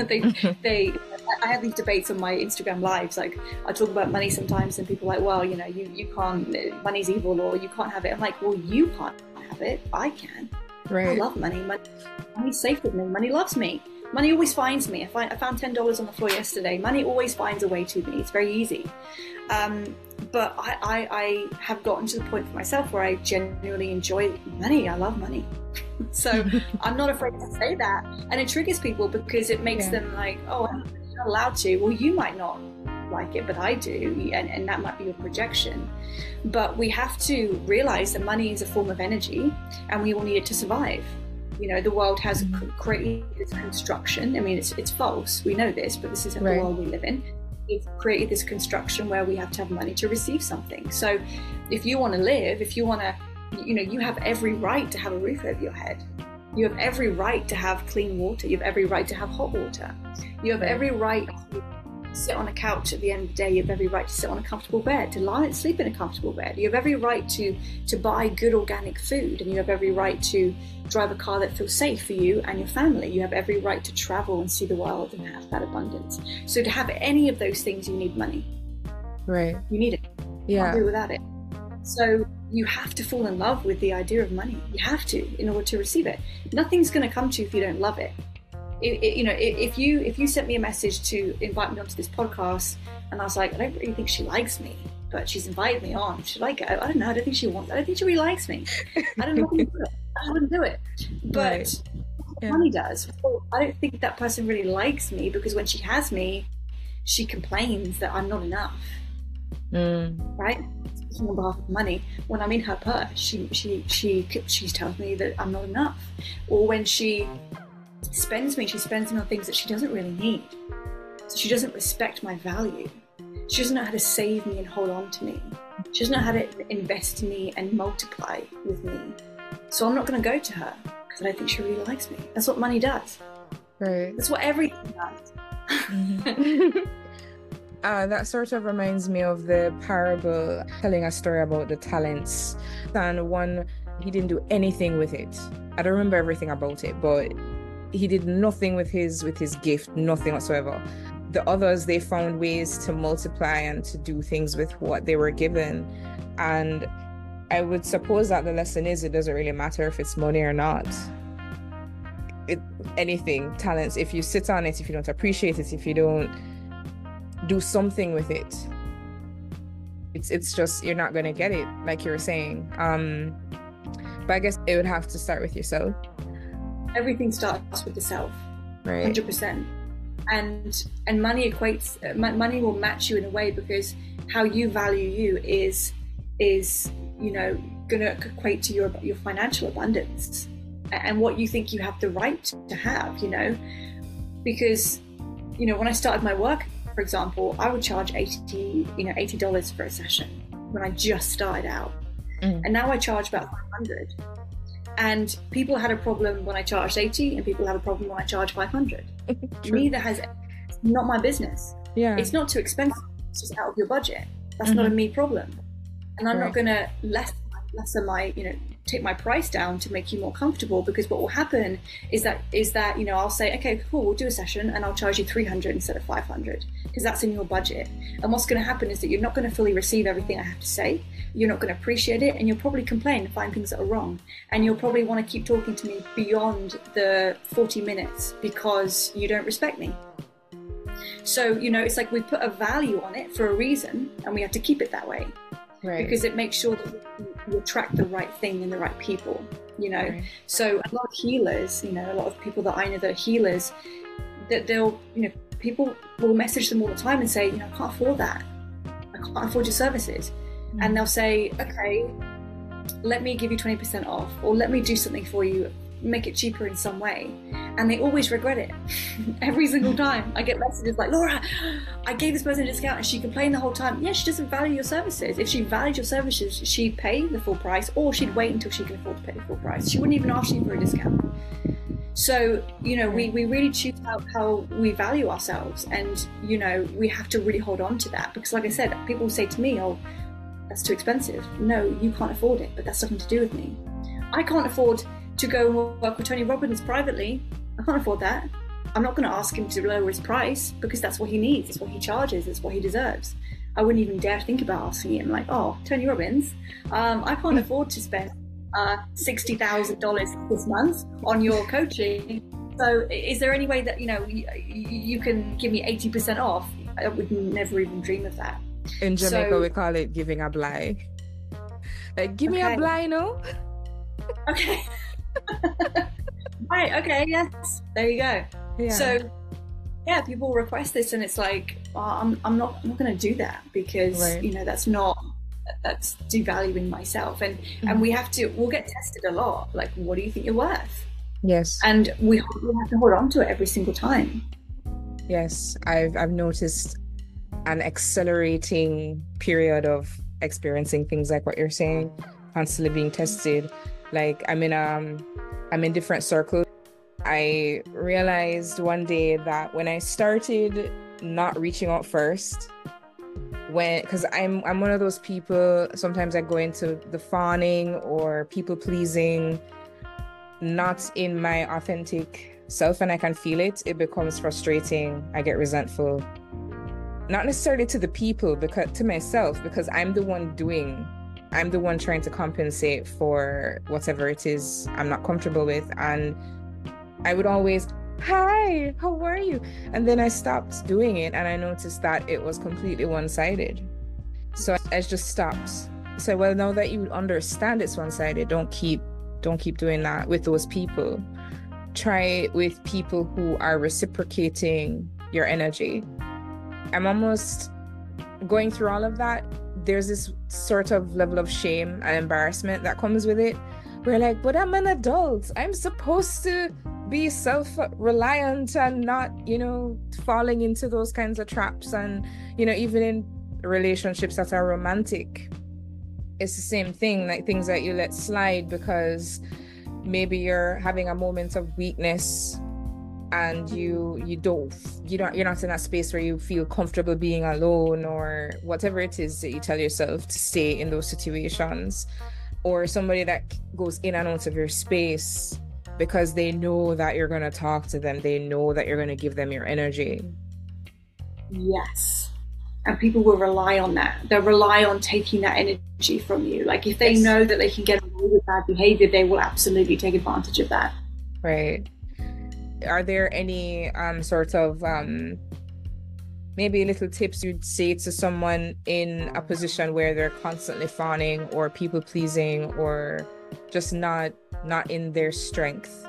I have these debates on my Instagram lives. Like, I talk about money sometimes, and people are like, well, you can't, money's evil, or you can't have it. I'm like, well, you can't have it, I can. Right. I love money. Money's safe with me. Money loves me. Money always finds me. I found $10 on the floor yesterday. Money always finds a way to me. It's very easy. But I have gotten to the point for myself where I genuinely enjoy money. I love money. So I'm not afraid to say that. And it triggers people because it makes them like, oh, I'm not allowed to. Well, you might not like it, but I do. And that might be your projection. But we have to realize that money is a form of energy and we all need it to survive. The world has created this construction. I mean, it's false. We know this, but this is the world we live in. It's created this construction where we have to have money to receive something. So if you want to live, if you want to, you have every right to have a roof over your head. You have every right to have clean water. You have every right to have hot water. You have every right to sit on a couch at the end of the day. You have every right to sit on a comfortable bed, to lie and sleep in a comfortable bed. You have every right to buy good organic food, and you have every right to drive a car that feels safe for you and your family. You have every right to travel and see the world and have that abundance. So to have any of those things, you need money. Right. You need it. You can't do without it. So you have to fall in love with the idea of money. You have to, in order to receive it. Nothing's going to come to you if you don't love it. If you sent me a message to invite me onto this podcast, and I was like, I don't really think she likes me, but she's invited me on. Should I go? I don't know. I don't think she really likes me. I don't know. I wouldn't do it. But money does. Well, I don't think that person really likes me because when she has me, she complains that I'm not enough. Right? Speaking on behalf of money, when I'm in her purse, she tells me that I'm not enough. Or when she spends me on things that she doesn't really need. So she doesn't respect my value. She doesn't know how to save me and hold on to me. She doesn't know how to invest in me and multiply with me. So I'm not going to go to her because I don't think she really likes me. That's what money does. Right. That's what everything does. That sort of reminds me of the parable telling a story about the talents. And one, he didn't do anything with it. I don't remember everything about it, but he did nothing with his gift, nothing whatsoever. The others, they found ways to multiply and to do things with what they were given. And I would suppose that the lesson is, it doesn't really matter if it's money or not. Anything, talents, if you sit on it, if you don't appreciate it, if you don't do something with it, it's just, you're not going to get it, like you were saying. But I guess it would have to start with yourself. Everything starts with the self, right? 100%. And money will match you in a way because how you value you is going to equate to your financial abundance and what you think you have the right to have, because when I started my work, for example, I would charge $80 for a session when I just started out, and now I charge about $500. And people had a problem when I charged 80, and people have a problem when I charge 500. Neither has, it's not my business. Yeah, it's not too expensive. It's just out of your budget. That's not a me problem. And I'm not going to lessen my, take my price down to make you more comfortable, because what will happen is that I'll say, okay, cool, we'll do a session and I'll charge you 300 instead of 500 because that's in your budget. And what's going to happen is that you're not going to fully receive everything I have to say. You're not going to appreciate it, and you'll probably complain and find things that are wrong. And you'll probably want to keep talking to me beyond the 40 minutes because you don't respect me. So, it's like we put a value on it for a reason, and we have to keep it that way. Right. Because it makes sure that you attract the right thing and the right people, Right. So a lot of healers, a lot of people that I know that are healers, that they'll, people will message them all the time and say, I can't afford that. I can't afford your services. And they'll say, okay, let me give you 20% off, or let me do something for you, make it cheaper in some way. and they always regret it. Every single time I get messages like, Laura, I gave this person a discount and she complained the whole time. Yeah, she doesn't value your services. If she valued your services, she'd pay the full price, or she'd wait until she can afford to pay the full price. She wouldn't even ask you for a discount. So, you know, we really choose how we value ourselves, and, you know, we have to really hold on to that, because like I said, people say to me, oh, that's too expensive. No, you can't afford it, but that's nothing to do with me. I can't afford to go and work with Tony Robbins privately. I can't afford that. I'm not going to ask him to lower his price, because that's what he needs, it's what he charges, it's what he deserves. I wouldn't even dare think about asking him, like, oh, Tony Robbins, I can't afford to spend $60,000 this month on your coaching. So is there any way that, you know, you can give me 80% off? I would never even dream of that. In Jamaica, we call it giving a blind. Like, give me a blind, no? Okay. Right, okay, yes. There you go. Yeah. So, yeah, people request this, and it's like, oh, I'm not going to do that, because, you know, that's devaluing myself. And we'll get tested a lot. Like, what do you think you're worth? Yes. And we have to hold on to it every single time. Yes, I've noticed an accelerating period of experiencing things like what you're saying, constantly being tested. Like, I'm in different circles. I realized one day that when I started not reaching out first, because I'm one of those people, sometimes I go into the fawning or people pleasing, not in my authentic self, and I can feel it. It becomes frustrating. I get resentful, not necessarily to the people, because to myself, because I'm the one trying to compensate for whatever it is I'm not comfortable with. And I would always, hi, how are you? And then I stopped doing it, and I noticed that it was completely one-sided. So I just stopped. So, well, now that you understand it's one-sided, don't keep doing that with those people. Try it with people who are reciprocating your energy. I'm almost going through all of that. There's this sort of level of shame and embarrassment that comes with it. We're like, but I'm an adult. I'm supposed to be self-reliant and not, you know, falling into those kinds of traps. And, you know, even in relationships that are romantic, it's the same thing, like things that you let slide because maybe you're having a moment of weakness and you're not in that space where you feel comfortable being alone, or whatever it is that you tell yourself to stay in those situations. Or somebody that goes in and out of your space because they know that you're going to talk to them, they know that you're going to give them your energy. Yes. And people will rely on that. They'll rely on taking that energy from you. Like, if they know that they can get away with bad behavior, they will absolutely take advantage of that. Right. Are there any sort of maybe little tips you'd say to someone in a position where they're constantly fawning or people pleasing or just not in their strength?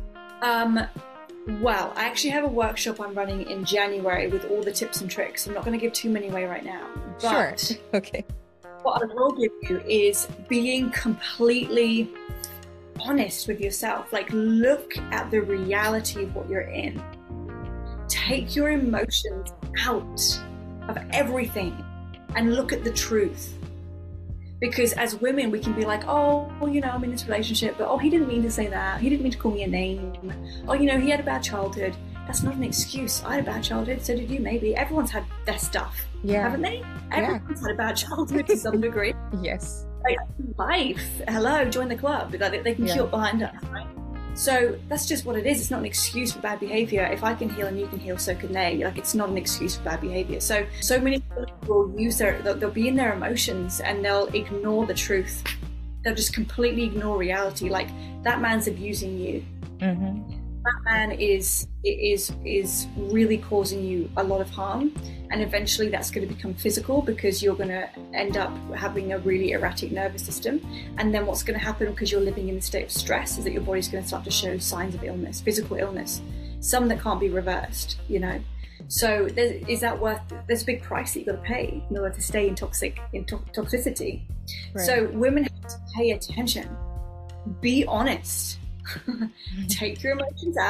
Well, I actually have a workshop I'm running in January with all the tips and tricks. I'm not going to give too many away right now. But sure. Okay. What I will give you is being completely honest with yourself. Like, look at the reality of what you're in. Take your emotions out of everything and look at the truth. Because as women, we can be like, oh, well, you know, I'm in this relationship, but oh, he didn't mean to say that. He didn't mean to call me a name. Oh, you know, he had a bad childhood. That's not an excuse. I had a bad childhood, so did you maybe. Everyone's had their stuff, haven't they? Everyone's had a bad childhood to some degree. Yes. Like, life. Hello, join the club. They can queue up behind us, right? So that's just what it is. It's not an excuse for bad behavior. If I can heal and you can heal, so can they. Like, it's not an excuse for bad behavior. So many people will use they'll be in their emotions and they'll ignore the truth. They'll just completely ignore reality. Like, that man's abusing you. Mm-hmm. That man is really causing you a lot of harm, and eventually that's going to become physical because you're going to end up having a really erratic nervous system. And then what's going to happen, because you're living in a state of stress, is that your body's going to start to show signs of illness, physical illness, some that can't be reversed, you know. So there's a big price that you've got to pay in order to stay in toxicity. Right. So women have to pay attention, be honest. Take your emotions out,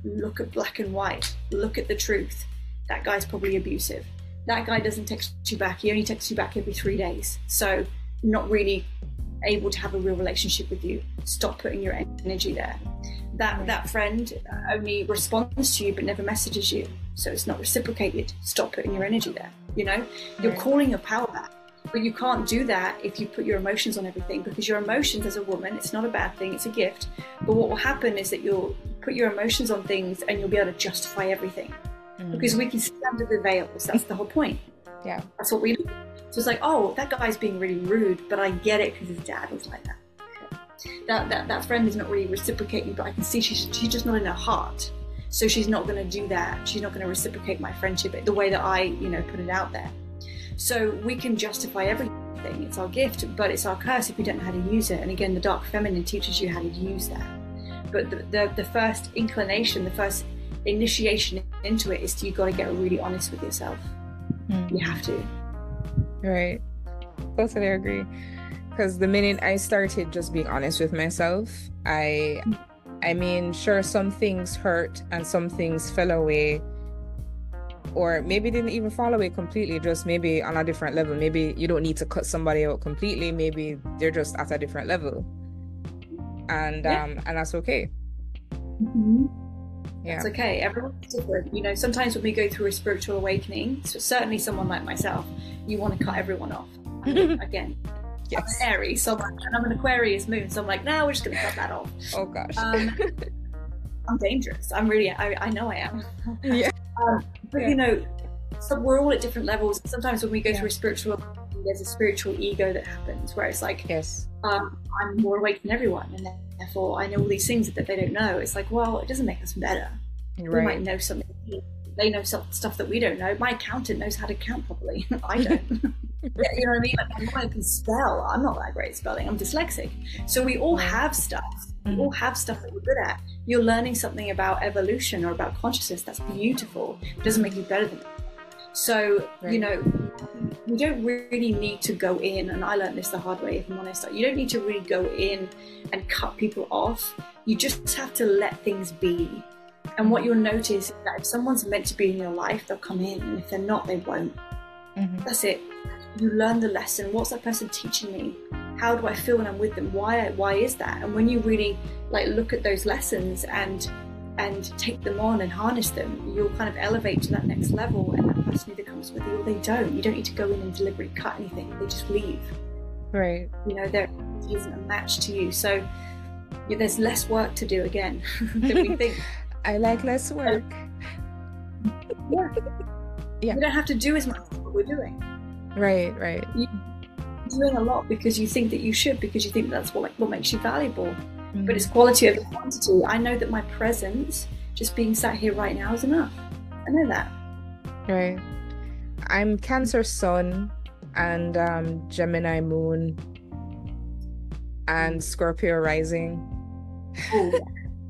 look at black and white, look at the truth. That guy's probably abusive. That guy doesn't text you back. He only texts you back every 3 days. So not really able to have a real relationship with you. Stop putting your energy there. That friend only responds to you but never messages you. So it's not reciprocated. Stop putting your energy there. You know, you're calling your power back. But you can't do that if you put your emotions on everything, because your emotions as a woman, it's not a bad thing, it's a gift. But what will happen is that you'll put your emotions on things and you'll be able to justify everything. Because we can see under the veils. That's the whole point. Yeah. That's what we do. So it's like, oh, that guy's being really rude, but I get it because his dad was like that. That friend is not really reciprocating, but I can see she's just not in her heart. So she's not going to do that. She's not going to reciprocate my friendship the way that I, you know, put it out there. So we can justify everything. It's our gift, but it's our curse if we don't know how to use it. And again, the dark feminine teaches you how to use that. But the first inclination, the first initiation into it is you've got to get really honest with yourself. You have to. Right. Totally agree. Because the minute I started just being honest with myself, I mean, sure, some things hurt and some things fell away, or maybe didn't even fall away completely, just maybe on a different level. Maybe you don't need to cut somebody out completely. Maybe they're just at a different level. And that's okay. Yeah. It's okay. Everyone's different. You know, sometimes when we go through a spiritual awakening, so certainly someone like myself, you want to cut everyone off. Again, yes. I'm an Aries, so I'm an Aquarius moon, so I'm like, no, we're just going to cut that off. Oh gosh. I'm dangerous. I'm really, I know I am. Yeah. But you know, so we're all at different levels. Sometimes when we go through a spiritual awakening, there's a spiritual ego that happens where it's like, yes, I'm more awake than everyone, and therefore I know all these things that they don't know. It's like, well, it doesn't make us better. Right. We might know something. They know stuff that we don't know. My accountant knows how to count properly. I don't. Yeah, you know what I mean? Like, my mom can spell. I'm not that great at spelling. I'm dyslexic. So we all have stuff. We all have stuff that we're good at. You're learning something about evolution or about consciousness. That's beautiful. It doesn't make you better than it. So, you know, you don't really need to go in, and I learned this the hard way, if I'm honest. You don't need to really go in and cut people off. You just have to let things be. And what you'll notice is that if someone's meant to be in your life, they'll come in, and if they're not, they won't. That's it. You learn the lesson. What's that person teaching me? How do I feel when I'm with them? Why is that? And when you really like look at those lessons and take them on and harness them, you'll kind of elevate to that next level, and that person either comes with you or they don't. You don't need to go in and deliberately cut anything. They just leave. Right. You know, there isn't a match to you. So there's less work to do again than we think. I like less work. Yeah. You don't have to do as much as what we're doing. Right. You're doing a lot because you think that you should, because you think that's what makes you valuable. But it's quality over quantity. I know that my presence, just being sat here right now, is enough. I know that. Right. I'm Cancer Sun and Gemini Moon and Scorpio Rising. Oh, yeah.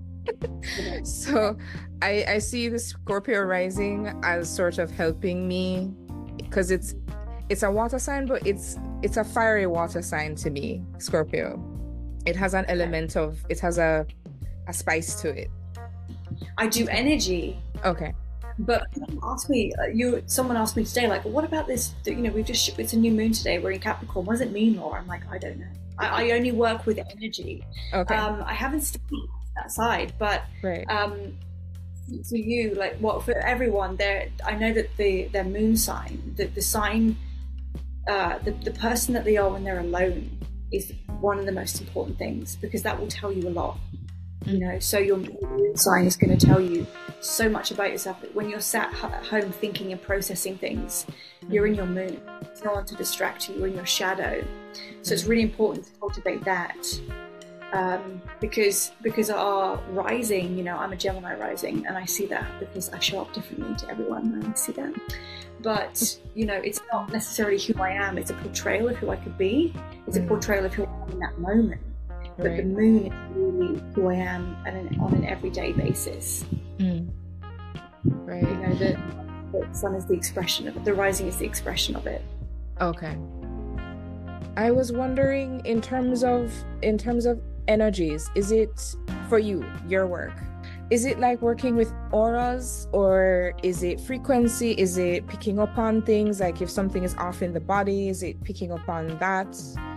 So I see the Scorpio Rising as sort of helping me, because it's a water sign, but it's a fiery water sign to me, Scorpio. It has an element of, it has a spice to it. I do energy. Okay. But someone asked me today, like, what about this? You know, it's a new moon today. We're in Capricorn. What does it mean, Laura? I'm like, I don't know. I only work with energy. Okay. I haven't studied that side, but right. For you, like, for everyone, I know that their moon sign, the sign, the person that they are when they're alone is one of the most important things, because that will tell you a lot. You know, so your moon sign is going to tell you so much about yourself. That when you're sat at home thinking and processing things, you're in your moon. There's no one to distract you. You're in your shadow. So it's really important to cultivate that. Because our rising, you know, I'm a Gemini rising, and I see that because I show up differently to everyone, and I see that. But, you know, it's not necessarily who I am. It's a portrayal of who I could be. It's a portrayal of who I am in that moment. But the moon is really who I am on an everyday basis. Right. You know, the sun is the expression of it. The rising is the expression of it. Okay. I was wondering, in terms of energies, is it for you, your work, is it like working with auras, or is it frequency? Is it picking up on things? Like if something is off in the body, is it picking up on that?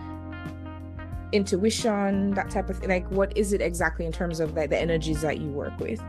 Intuition, that type of thing? Like what is it exactly in terms of like the energies that you work with?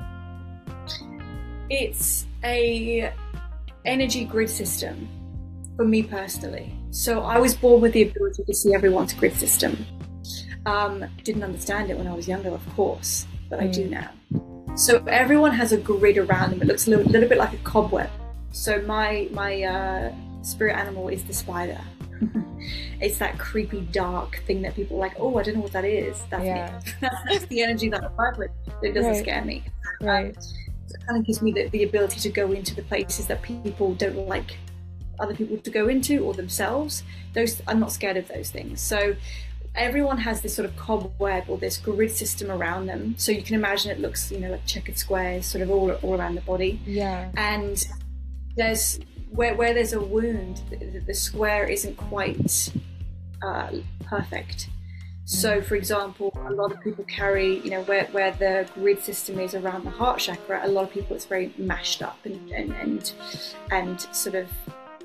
It's a energy grid system for me personally. So I was born with the ability to see everyone's grid system. Didn't understand it when I was younger, of course, but I do now. So everyone has a grid around them. It looks a little bit like a cobweb. So my spirit animal is the spider. It's that creepy, dark thing that people are like, oh, I don't know what that is. That's me. That's the energy that I work with. It doesn't scare me. Right. So it kind of gives me the ability to go into the places that people don't like other people to go into, or themselves. I'm not scared of those things. So everyone has this sort of cobweb or this grid system around them. So you can imagine it looks, like checkered squares, sort of all around the body. Yeah. And there's where there's a wound, the square isn't quite perfect. So, for example, a lot of people carry, where the grid system is around the heart chakra. A lot of people, it's very mashed up and sort of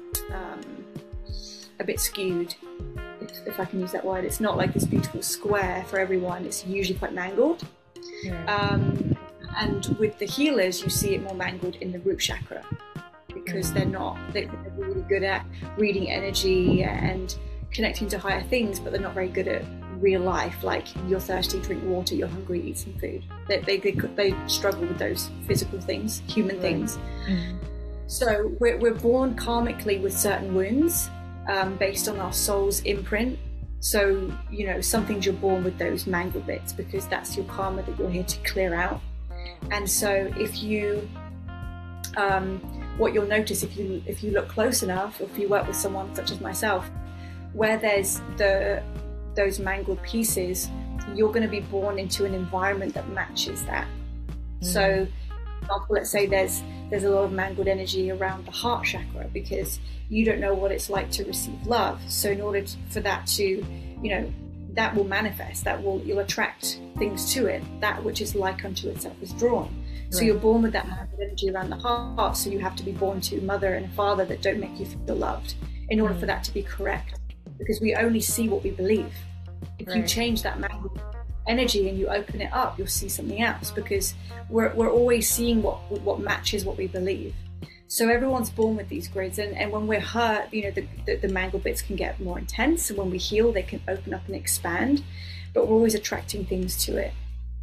a bit skewed, if I can use that word. It's not like this beautiful square for everyone. It's usually quite mangled. Yeah. And with the healers, you see it more mangled in the root chakra, because they're really good at reading energy and connecting to higher things, but they're not very good at real life. Like, you're thirsty, drink water, you're hungry, eat some food. They struggle with those physical things, human things. So we're born karmically with certain wounds, based on our soul's imprint. So, some things you're born with those mangled bits, because that's your karma that you're here to clear out. And so if you what you'll notice if you look close enough, or if you work with someone such as myself, where there's those mangled pieces, you're going to be born into an environment that matches that. So, for example, let's say there's a lot of mangled energy around the heart chakra, because you don't know what it's like to receive love. So in order for that to, that will manifest, you'll attract things to it. That which is like unto itself is drawn. So you're born with that mangled energy around the heart. So you have to be born to a mother and a father that don't make you feel loved, in order for that to be correct. Because we only see what we believe. If you change that mangled energy and you open it up, you'll see something else, because we're always seeing what matches what we believe. So everyone's born with these grids, and when we're hurt, the mangled bits can get more intense, and when we heal, they can open up and expand, but we're always attracting things to it.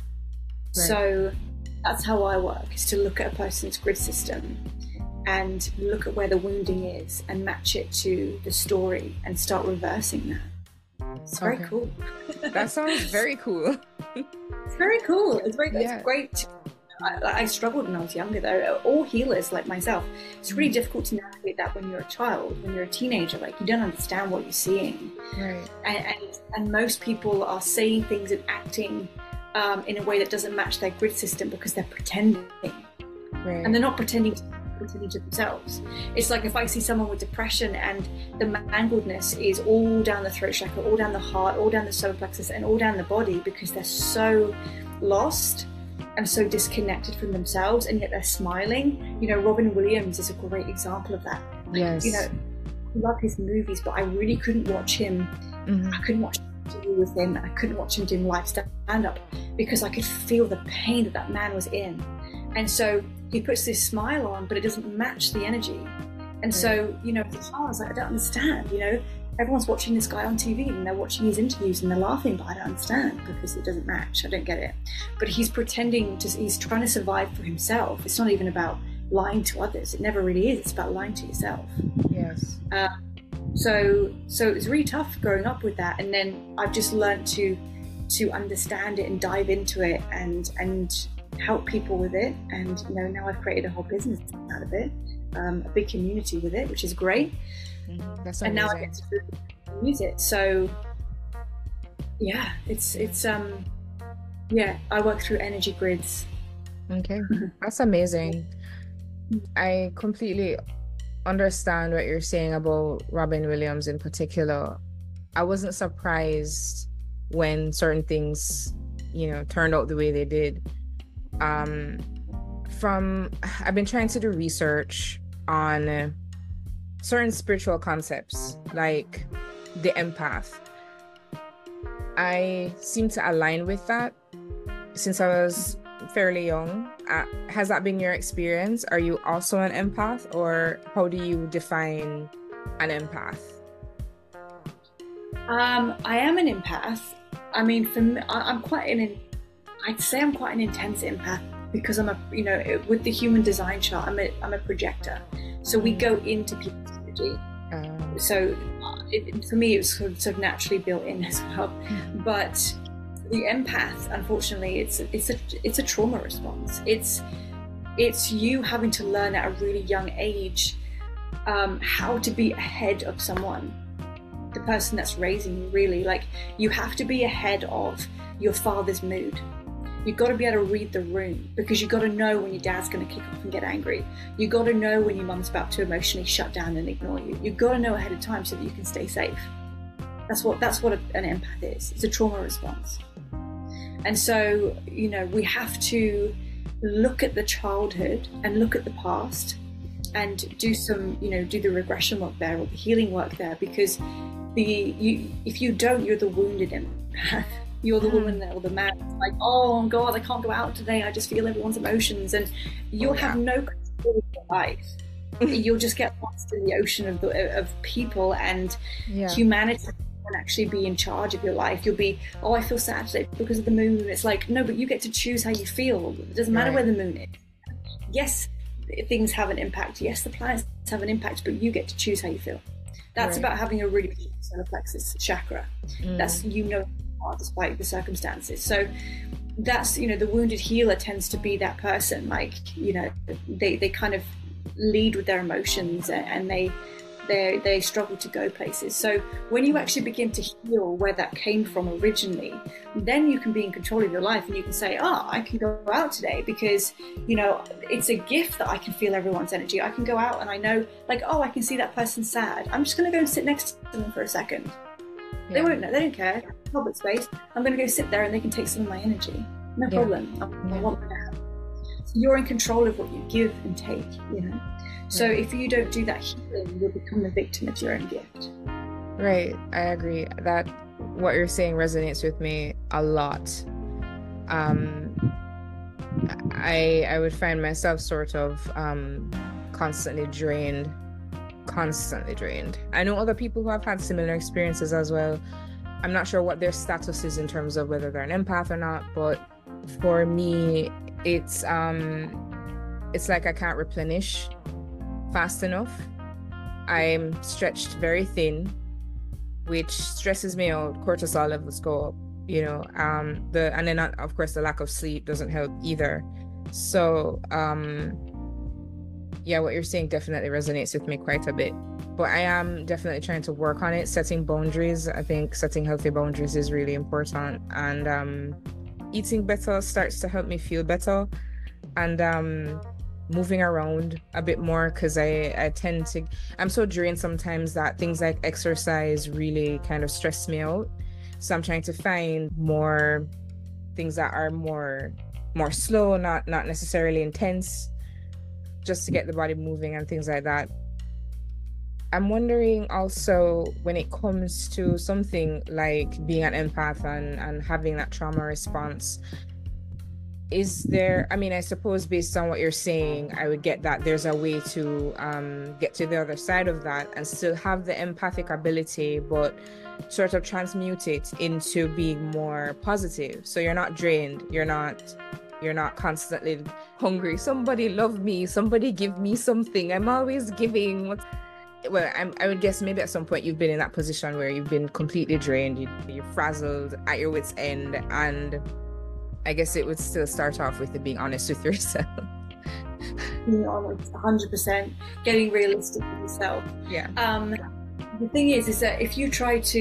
So that's how I work, is to look at a person's grid system and look at where the wounding is and match it to the story and start reversing that. It's very cool. That sounds very cool. It's very cool. It's great. I struggled when I was younger, though. All healers like myself, it's really difficult to navigate that when you're a child, when you're a teenager. Like, you don't understand what you're seeing. Right. And most people are saying things and acting in a way that doesn't match their grid system, because they're pretending. Right. And they're not pretending to themselves. It's like if I see someone with depression and the mangledness is all down the throat chakra, all down the heart, all down the solar plexus, and all down the body, because they're so lost and so disconnected from themselves, and yet they're smiling. Robin Williams is a great example of that. Yes. I love his movies, but I really couldn't watch him. I couldn't watch interview with him. I couldn't watch him doing live stand-up, because I could feel the pain that man was in. And so he puts this smile on, but it doesn't match the energy. And so, as a child, I was like, I don't understand. Everyone's watching this guy on TV and they're watching his interviews and they're laughing, but I don't understand, because it doesn't match. I don't get it. But he's he's trying to survive for himself. It's not even about lying to others. It never really is. It's about lying to yourself. Yes. So it was really tough growing up with that. And then I've just learned to understand it and dive into it and help people with it. And now I've created a whole business out of it, a big community with it, which is great. That's and amazing. now I get to use it. So yeah, it's I work through energy grids. Okay, that's amazing. I completely understand what you're saying about Robin Williams in particular. I wasn't surprised when certain things, turned out the way they did. I've been trying to do research on certain spiritual concepts like the empath. I seem to align with that since I was fairly young. Has that been your experience? Are you also an empath, or how do you define an empath? I am an empath. I mean, for me, I'd say I'm quite an intense empath because I'm with the human design chart, I'm a projector. So we go into people's energy. So for me, it was sort of naturally built in as well. But the empath, unfortunately, it's a trauma response. It's you having to learn at a really young age how to be ahead of someone, the person that's raising you. Really, like, you have to be ahead of your father's mood. You've got to be able to read the room, because you've got to know when your dad's going to kick off and get angry. You've got to know when your mum's about to emotionally shut down and ignore you. You've got to know ahead of time so that you can stay safe. That's what an empath is. It's a trauma response. And so, we have to look at the childhood and look at the past and do the regression work there, or the healing work there, because if you don't, you're the wounded empath. You're the woman or the man that's like, oh God, I can't go out today, I just feel everyone's emotions, and you'll have no control of your life. You'll just get lost in the ocean of people and humanity. And actually be in charge of your life. You'll be, oh, I feel sad today because of the moon. It's like, no, but you get to choose how you feel. It doesn't matter where the moon is. Yes, things have an impact. Yes, the planets have an impact, but you get to choose how you feel. That's about having a really beautiful solar plexus chakra. That's, despite the circumstances. So that's, the wounded healer tends to be that person. Like, they kind of lead with their emotions, and they struggle to go places. So when you actually begin to heal where that came from originally, then you can be in control of your life, and you can say, I can go out today because, it's a gift that I can feel everyone's energy. I can go out and I know, like, I can see that person sad. I'm just going to go and sit next to them for a second. They won't know. They don't care. Public space. I'm going to go sit there and they can take some of my energy. No problem. I want that. So you're in control of what you give and take, So if you don't do that healing, you'll become the victim of your own gift. Right. I agree. That what you're saying resonates with me a lot. I would find myself sort of constantly drained. I know other people who have had similar experiences as well. I'm not sure what their status is in terms of whether they're an empath or not, but for me, it's like I can't replenish fast enough. I'm stretched very thin, which stresses me out. Cortisol levels go up, and then of course the lack of sleep doesn't help either. So what you're saying definitely resonates with me quite a bit. But I am definitely trying to work on it. Setting boundaries. I think setting healthy boundaries is really important, and eating better starts to help me feel better, and moving around a bit more, because I'm so drained sometimes that things like exercise really kind of stress me out. So I'm trying to find more things that are more slow, not necessarily intense, just to get the body moving and things like that. I'm wondering also, when it comes to something like being an empath and having that trauma response, is there, I suppose based on what you're saying, I would get that there's a way to get to the other side of that and still have the empathic ability, but sort of transmute it into being more positive. So you're not drained, you're not constantly hungry. Somebody love me, somebody give me something. I'm always giving. I would guess maybe at some point you've been in that position where you've been completely drained, you're frazzled, at your wit's end, and I guess it would still start off with being honest with yourself. Being honest, 100%. Getting realistic with yourself. Yeah. The thing is that if you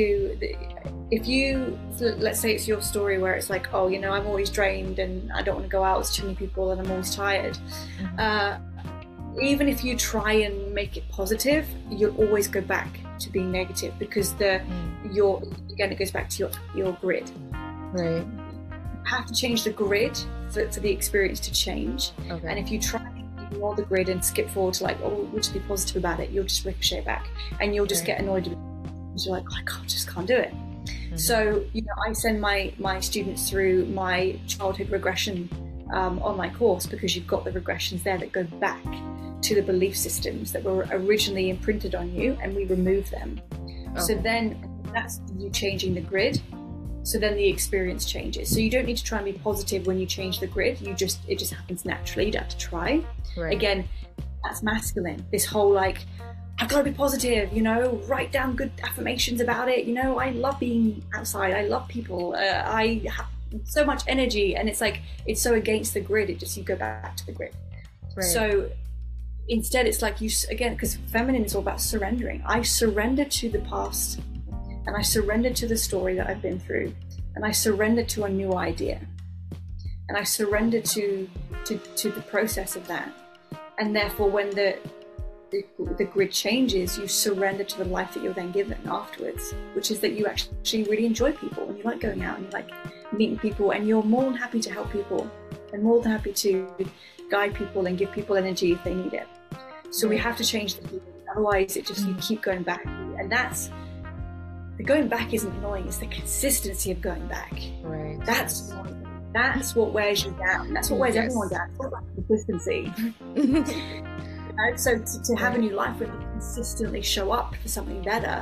let's say it's your story where it's like, I'm always drained and I don't want to go out with too many people and I'm always tired. Even if you try and make it positive, you'll always go back to being negative, because again, it goes back to your grid. Right. You have to change the grid for the experience to change. Okay. And if you try to ignore the grid and skip forward to like, oh, we'll just be positive about it, you'll just ricochet back, and you'll just get annoyed because you're like, oh, just can't do it. So, you know, I send my students through my childhood regression online course, because you've got the regressions there that go back to the belief systems that were originally imprinted on you, and we remove them. Okay. So then that's you changing the grid. So then the experience changes. So you don't need to try and be positive when you change the grid. It just happens naturally. You don't have to try. Right. Again, that's masculine. This whole like, I've got to be positive, you know, write down good affirmations about it. You know, I love being outside. I love people. I have so much energy. And it's like, it's so against the grid. You go back to the grid. Right. So instead it's like again, because feminine is all about surrendering. I surrender to the past, and I surrender to the story that I've been through, and I surrender to a new idea, and I surrender to the process of that. And therefore, when the grid changes, you surrender to the life that you're then given afterwards, which is that you actually really enjoy people, and you like going out and you like meeting people, and you're more than happy to help people and more than happy to guide people and give people energy if they need it. So we have to change the grid, otherwise it just you keep going back. And that's the going back isn't annoying, it's the consistency of going back. Right. That's what wears you down. That's what wears everyone down. It's all about consistency. So to have a new life where you consistently show up for something better.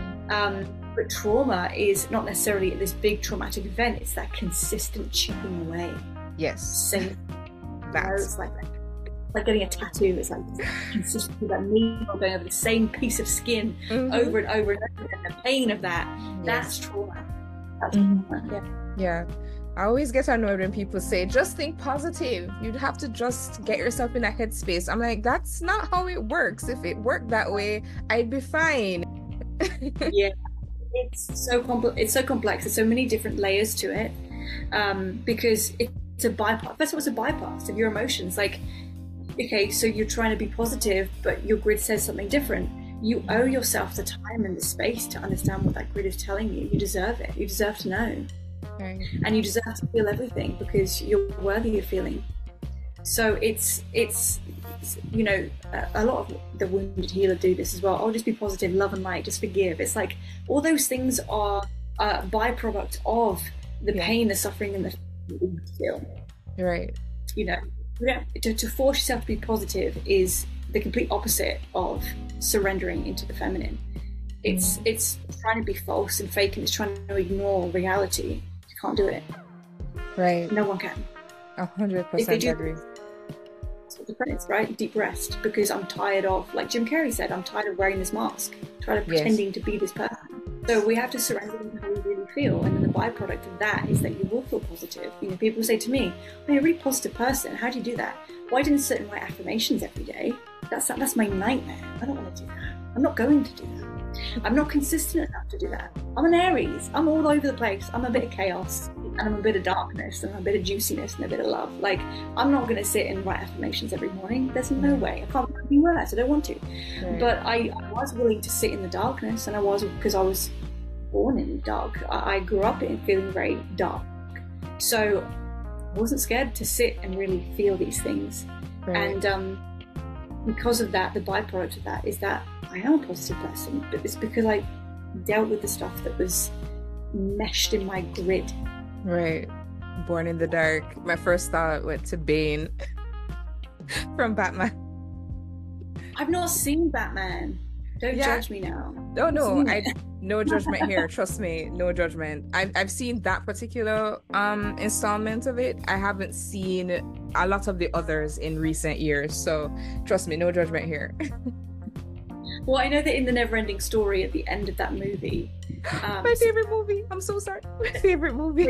But trauma is not necessarily this big traumatic event, it's that consistent chipping away. Yes. So it's like getting a tattoo. It's like consistency, that needle going over the same piece of skin over and over and over, and the pain of that. That's trauma. That's trauma. Yeah. I always get annoyed when people say, just think positive. You'd have to just get yourself in a headspace. I'm like, that's not how it works. If it worked that way, I'd be fine. Yeah. It's so complex. There's so many different layers to it, because it's a bypass. That's what's a bypass of your emotions. Like, okay, so you're trying to be positive, but your grid says something different. You owe yourself the time and the space to understand what that grid is telling you. You deserve it. You deserve to know. Right. And you deserve to feel everything because you're worthy of feeling. So it's you know, a lot of the wounded healer do this as well. Oh, just be positive, love and light, just forgive. It's like all those things are a byproduct of the pain, the suffering, and the feel. Right. You know, to force yourself to be positive is the complete opposite of surrendering into the feminine. It's trying to be false and fake, and it's trying to ignore reality. You can't do it. Right. No one can. 100% agree. It's right, deep rest, because I'm tired of, like Jim Carrey said, I'm tired of wearing this mask, tired of pretending to be this person. So we have to surrender into how we really feel, and then the byproduct of that is that you will feel positive. You know, people say to me, "Oh, you're a really positive person. How do you do that?" Well, I didn't sit and write affirmations every day. That's my nightmare. I don't want to do that. I'm not going to do that. I'm not consistent enough to do that. I'm an Aries. I'm all over the place. I'm a bit of chaos, and I'm a bit of darkness, and I'm a bit of juiciness, and a bit of love. Like, I'm not going to sit and write affirmations every morning. There's no way. I can't be worse. I don't want to. Right. But I was willing to sit in the darkness, and I was, because I was born in dark. I grew up in feeling very dark. So I wasn't scared to sit and really feel these things. Right. And because of that, the byproduct of that is that I am a positive person, but it's because I dealt with the stuff that was meshed in my grid. Right. Born in the Dark. My first thought went to Bane from Batman. I've not seen Batman. Don't judge me now. No, no judgment here. Trust me, no judgment. I've seen that particular installment of it. I haven't seen a lot of the others in recent years, so trust me, no judgment here. Well, I know that in the Neverending Story, at the end of that movie, my favorite movie. I'm so sorry. My favorite movie.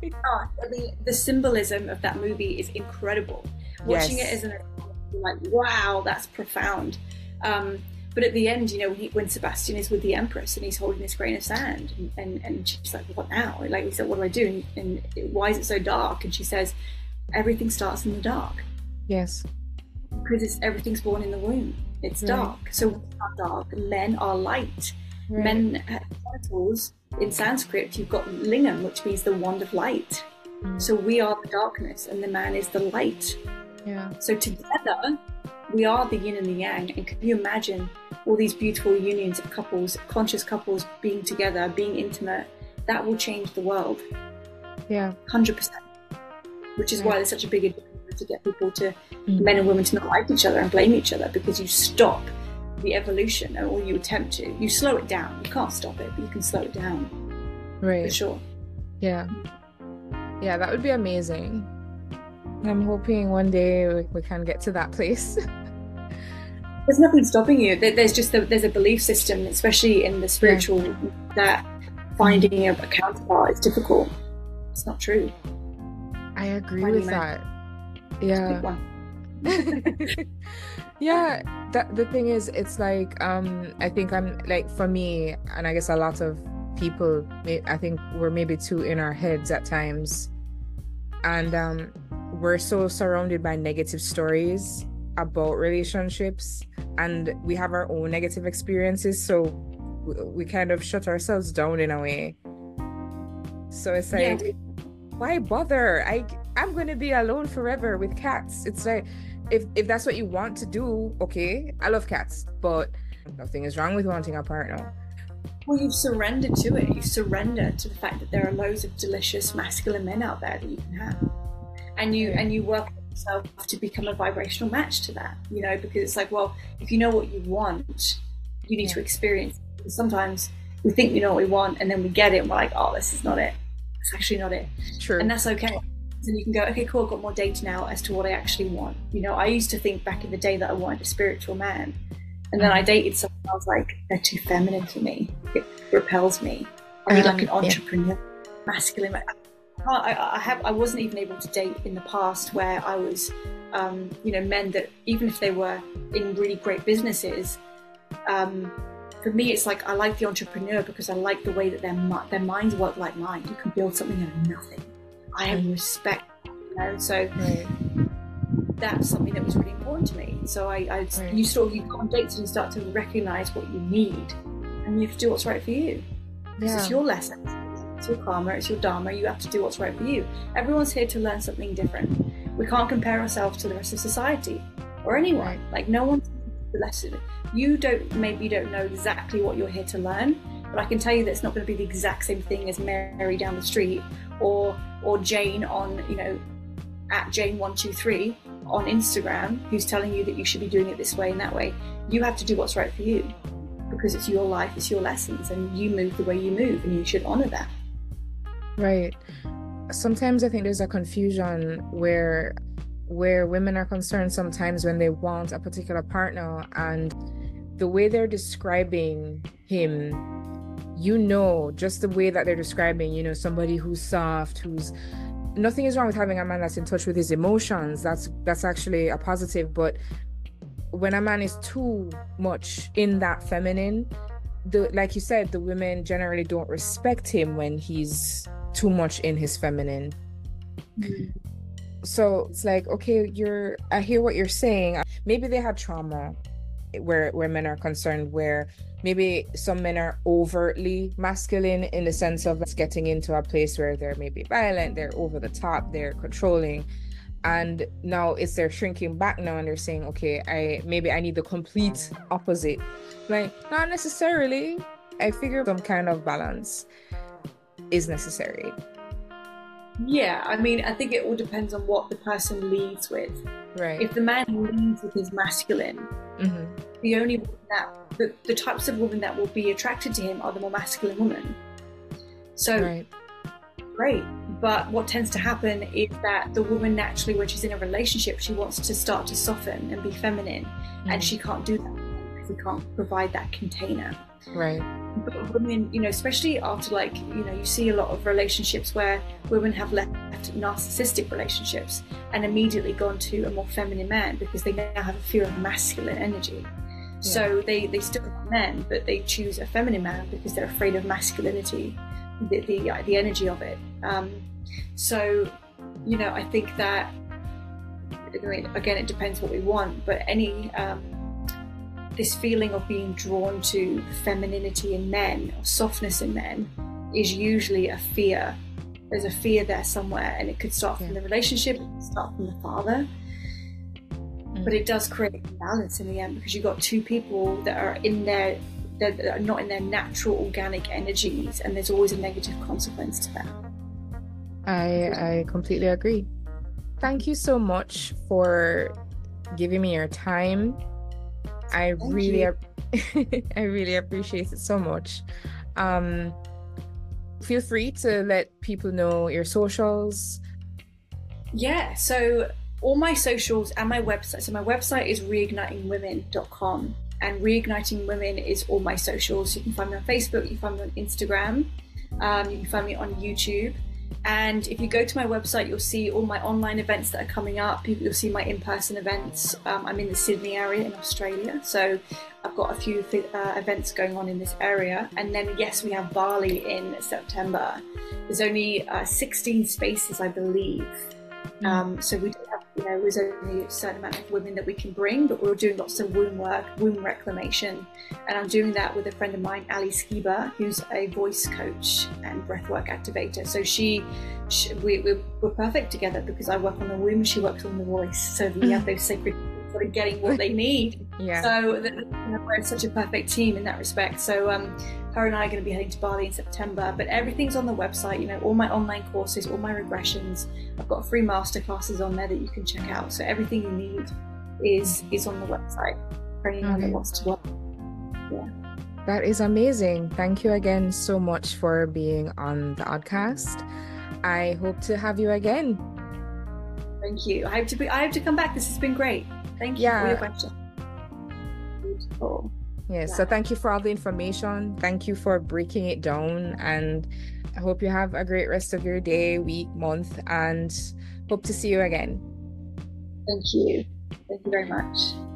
The symbolism of that movie is incredible. Watching it as an like, wow, that's profound. But at the end, you know, when Sebastian is with the Empress and he's holding this grain of sand, and she's like, "What now?" Like, he said, "What do I do? And why is it so dark?" And she says, "Everything starts in the dark." Yes. Because everything's born in the womb. It's dark. So we are dark. Men are light. Men, genitals, in Sanskrit, you've got lingam, which means the wand of light. So we are the darkness and the man is the light. Yeah. So together, we are the yin and the yang. And can you imagine all these beautiful unions of couples, conscious couples being together, being intimate? That will change the world. Yeah. 100%. Which is why there's such a big advantage to get people to, men and women, to not like each other and blame each other, because you stop the evolution, or you attempt to. You slow it down. You can't stop it, but you can slow it down. Right. For sure. Yeah. Yeah, that would be amazing. I'm hoping one day we can get to that place. There's nothing stopping you. There's just there's a belief system, especially in the spiritual, that finding a counterpart is difficult. It's not true. I agree with that. Yeah. Yeah. The thing is, it's like, I think I'm like, for me, and I guess a lot of people, I think we're maybe too in our heads at times. And we're so surrounded by negative stories about relationships, and we have our own negative experiences, so we kind of shut ourselves down in a way. So it's like, why bother? I'm going to be alone forever with cats. It's like, if that's what you want to do, okay, I love cats, but nothing is wrong with wanting a partner. Well, you've surrendered to it. You surrender to the fact that there are loads of delicious masculine men out there that you can have, and you work on yourself to become a vibrational match to that. You know, because it's like, well, if you know what you want, you need to experience it. Sometimes we think we know what we want, and then we get it, and we're like, oh, this is not it. It's actually not it. True. And that's okay. And you can go, okay, cool, I've got more data now as to what I actually want. You know, I used to think back in the day that I wanted a spiritual man. And then I dated someone, I was like, they're too feminine for me. It repels me. I need like an entrepreneur, masculine. I wasn't even able to date in the past where I was, men that, even if they were in really great businesses, for me, it's like, I like the entrepreneur because I like the way that their minds work like mine. You can build something out of nothing. I have respect, you know, so that's something that was really important to me. So you go on dates and you start to recognize what you need, and you have to do what's right for you. This is your lesson. It's your karma, it's your dharma. You have to do what's right for you. Everyone's here to learn something different. We can't compare ourselves to the rest of society or anyone. Right. Like, no one's the lesson. You don't know exactly what you're here to learn, but I can tell you that it's not going to be the exact same thing as Mary down the street or Jane on, at Jane123 on Instagram, who's telling you that you should be doing it this way and that way. You have to do what's right for you, because it's your life, it's your lessons, and you move the way you move, and you should honor that. Right. Sometimes I think there's a confusion where women are concerned sometimes when they want a particular partner, and the way they're describing him, just the way that they're describing, somebody who's soft, nothing is wrong with having a man that's in touch with his emotions. That's actually a positive. But when a man is too much in that feminine, like you said, the women generally don't respect him when he's too much in his feminine. So it's like, okay, I hear what you're saying. Maybe they had trauma where men are concerned, where maybe some men are overtly masculine in the sense of getting into a place where they're maybe violent, they're over the top, they're controlling, and now they're shrinking back now, and they're saying, okay, I need the complete opposite. Like, not necessarily. I figure some kind of balance is necessary. Yeah, I mean, I think it all depends on what the person leads with. Right. If the man leads with his masculine, the only woman the types of women that will be attracted to him are the more masculine women. So, great. But what tends to happen is that the woman naturally, when she's in a relationship, she wants to start to soften and be feminine, and she can't do that because he can't provide that container. Right. But women, especially after you see a lot of relationships where women have left narcissistic relationships and immediately gone to a more feminine man because they now have a fear of masculine energy. Yeah. So they still have men, but they choose a feminine man because they're afraid of masculinity, the energy of it. So, I think that, again, it depends what we want, but this feeling of being drawn to femininity in men or softness in men is usually a fear there's a fear there somewhere, and it could start from the relationship, it could start from the father. But it does create imbalance in the end, because you've got two people that are not in their natural organic energies, and there's always a negative consequence to that. I completely agree. Thank you so much for giving me your time. I really appreciate it so much. Feel free to let people know your socials. Yeah, so all my socials and my website. So my website is reignitingwomen.com, and Reigniting Women is all my socials. You can find me on Facebook, you can find me on Instagram, you can find me on YouTube. And if you go to my website, you'll see all my online events that are coming up. You'll see my in-person events. I'm in the Sydney area in Australia, so I've got a few events going on in this area. And then, yes, we have Bali in September. There's only 16 spaces, I believe. So we don't have, there's only a certain amount of women that we can bring, but we're doing lots of womb work, womb reclamation. And I'm doing that with a friend of mine, Ali Skiba, who's a voice coach and breathwork activator. So we're perfect together, because I work on the womb, she works on the voice. So we have those sacred sort of getting what they need. Yeah. So we're such a perfect team in that respect. So her and I are going to be heading to Bali in September, but everything's on the website. All my online courses, all my regressions. I've got free masterclasses on there that you can check out. So everything you need is on the website for anyone that wants to work. Yeah. That is amazing. Thank you again so much for being on the podcast. I hope to have you again. Thank you. I hope to come back. This has been great. Thank you for your question. Beautiful. Yes, so thank you for all the information. Thank you for breaking it down, and I hope you have a great rest of your day, week, month, and hope to see you again. Thank you. Thank you very much.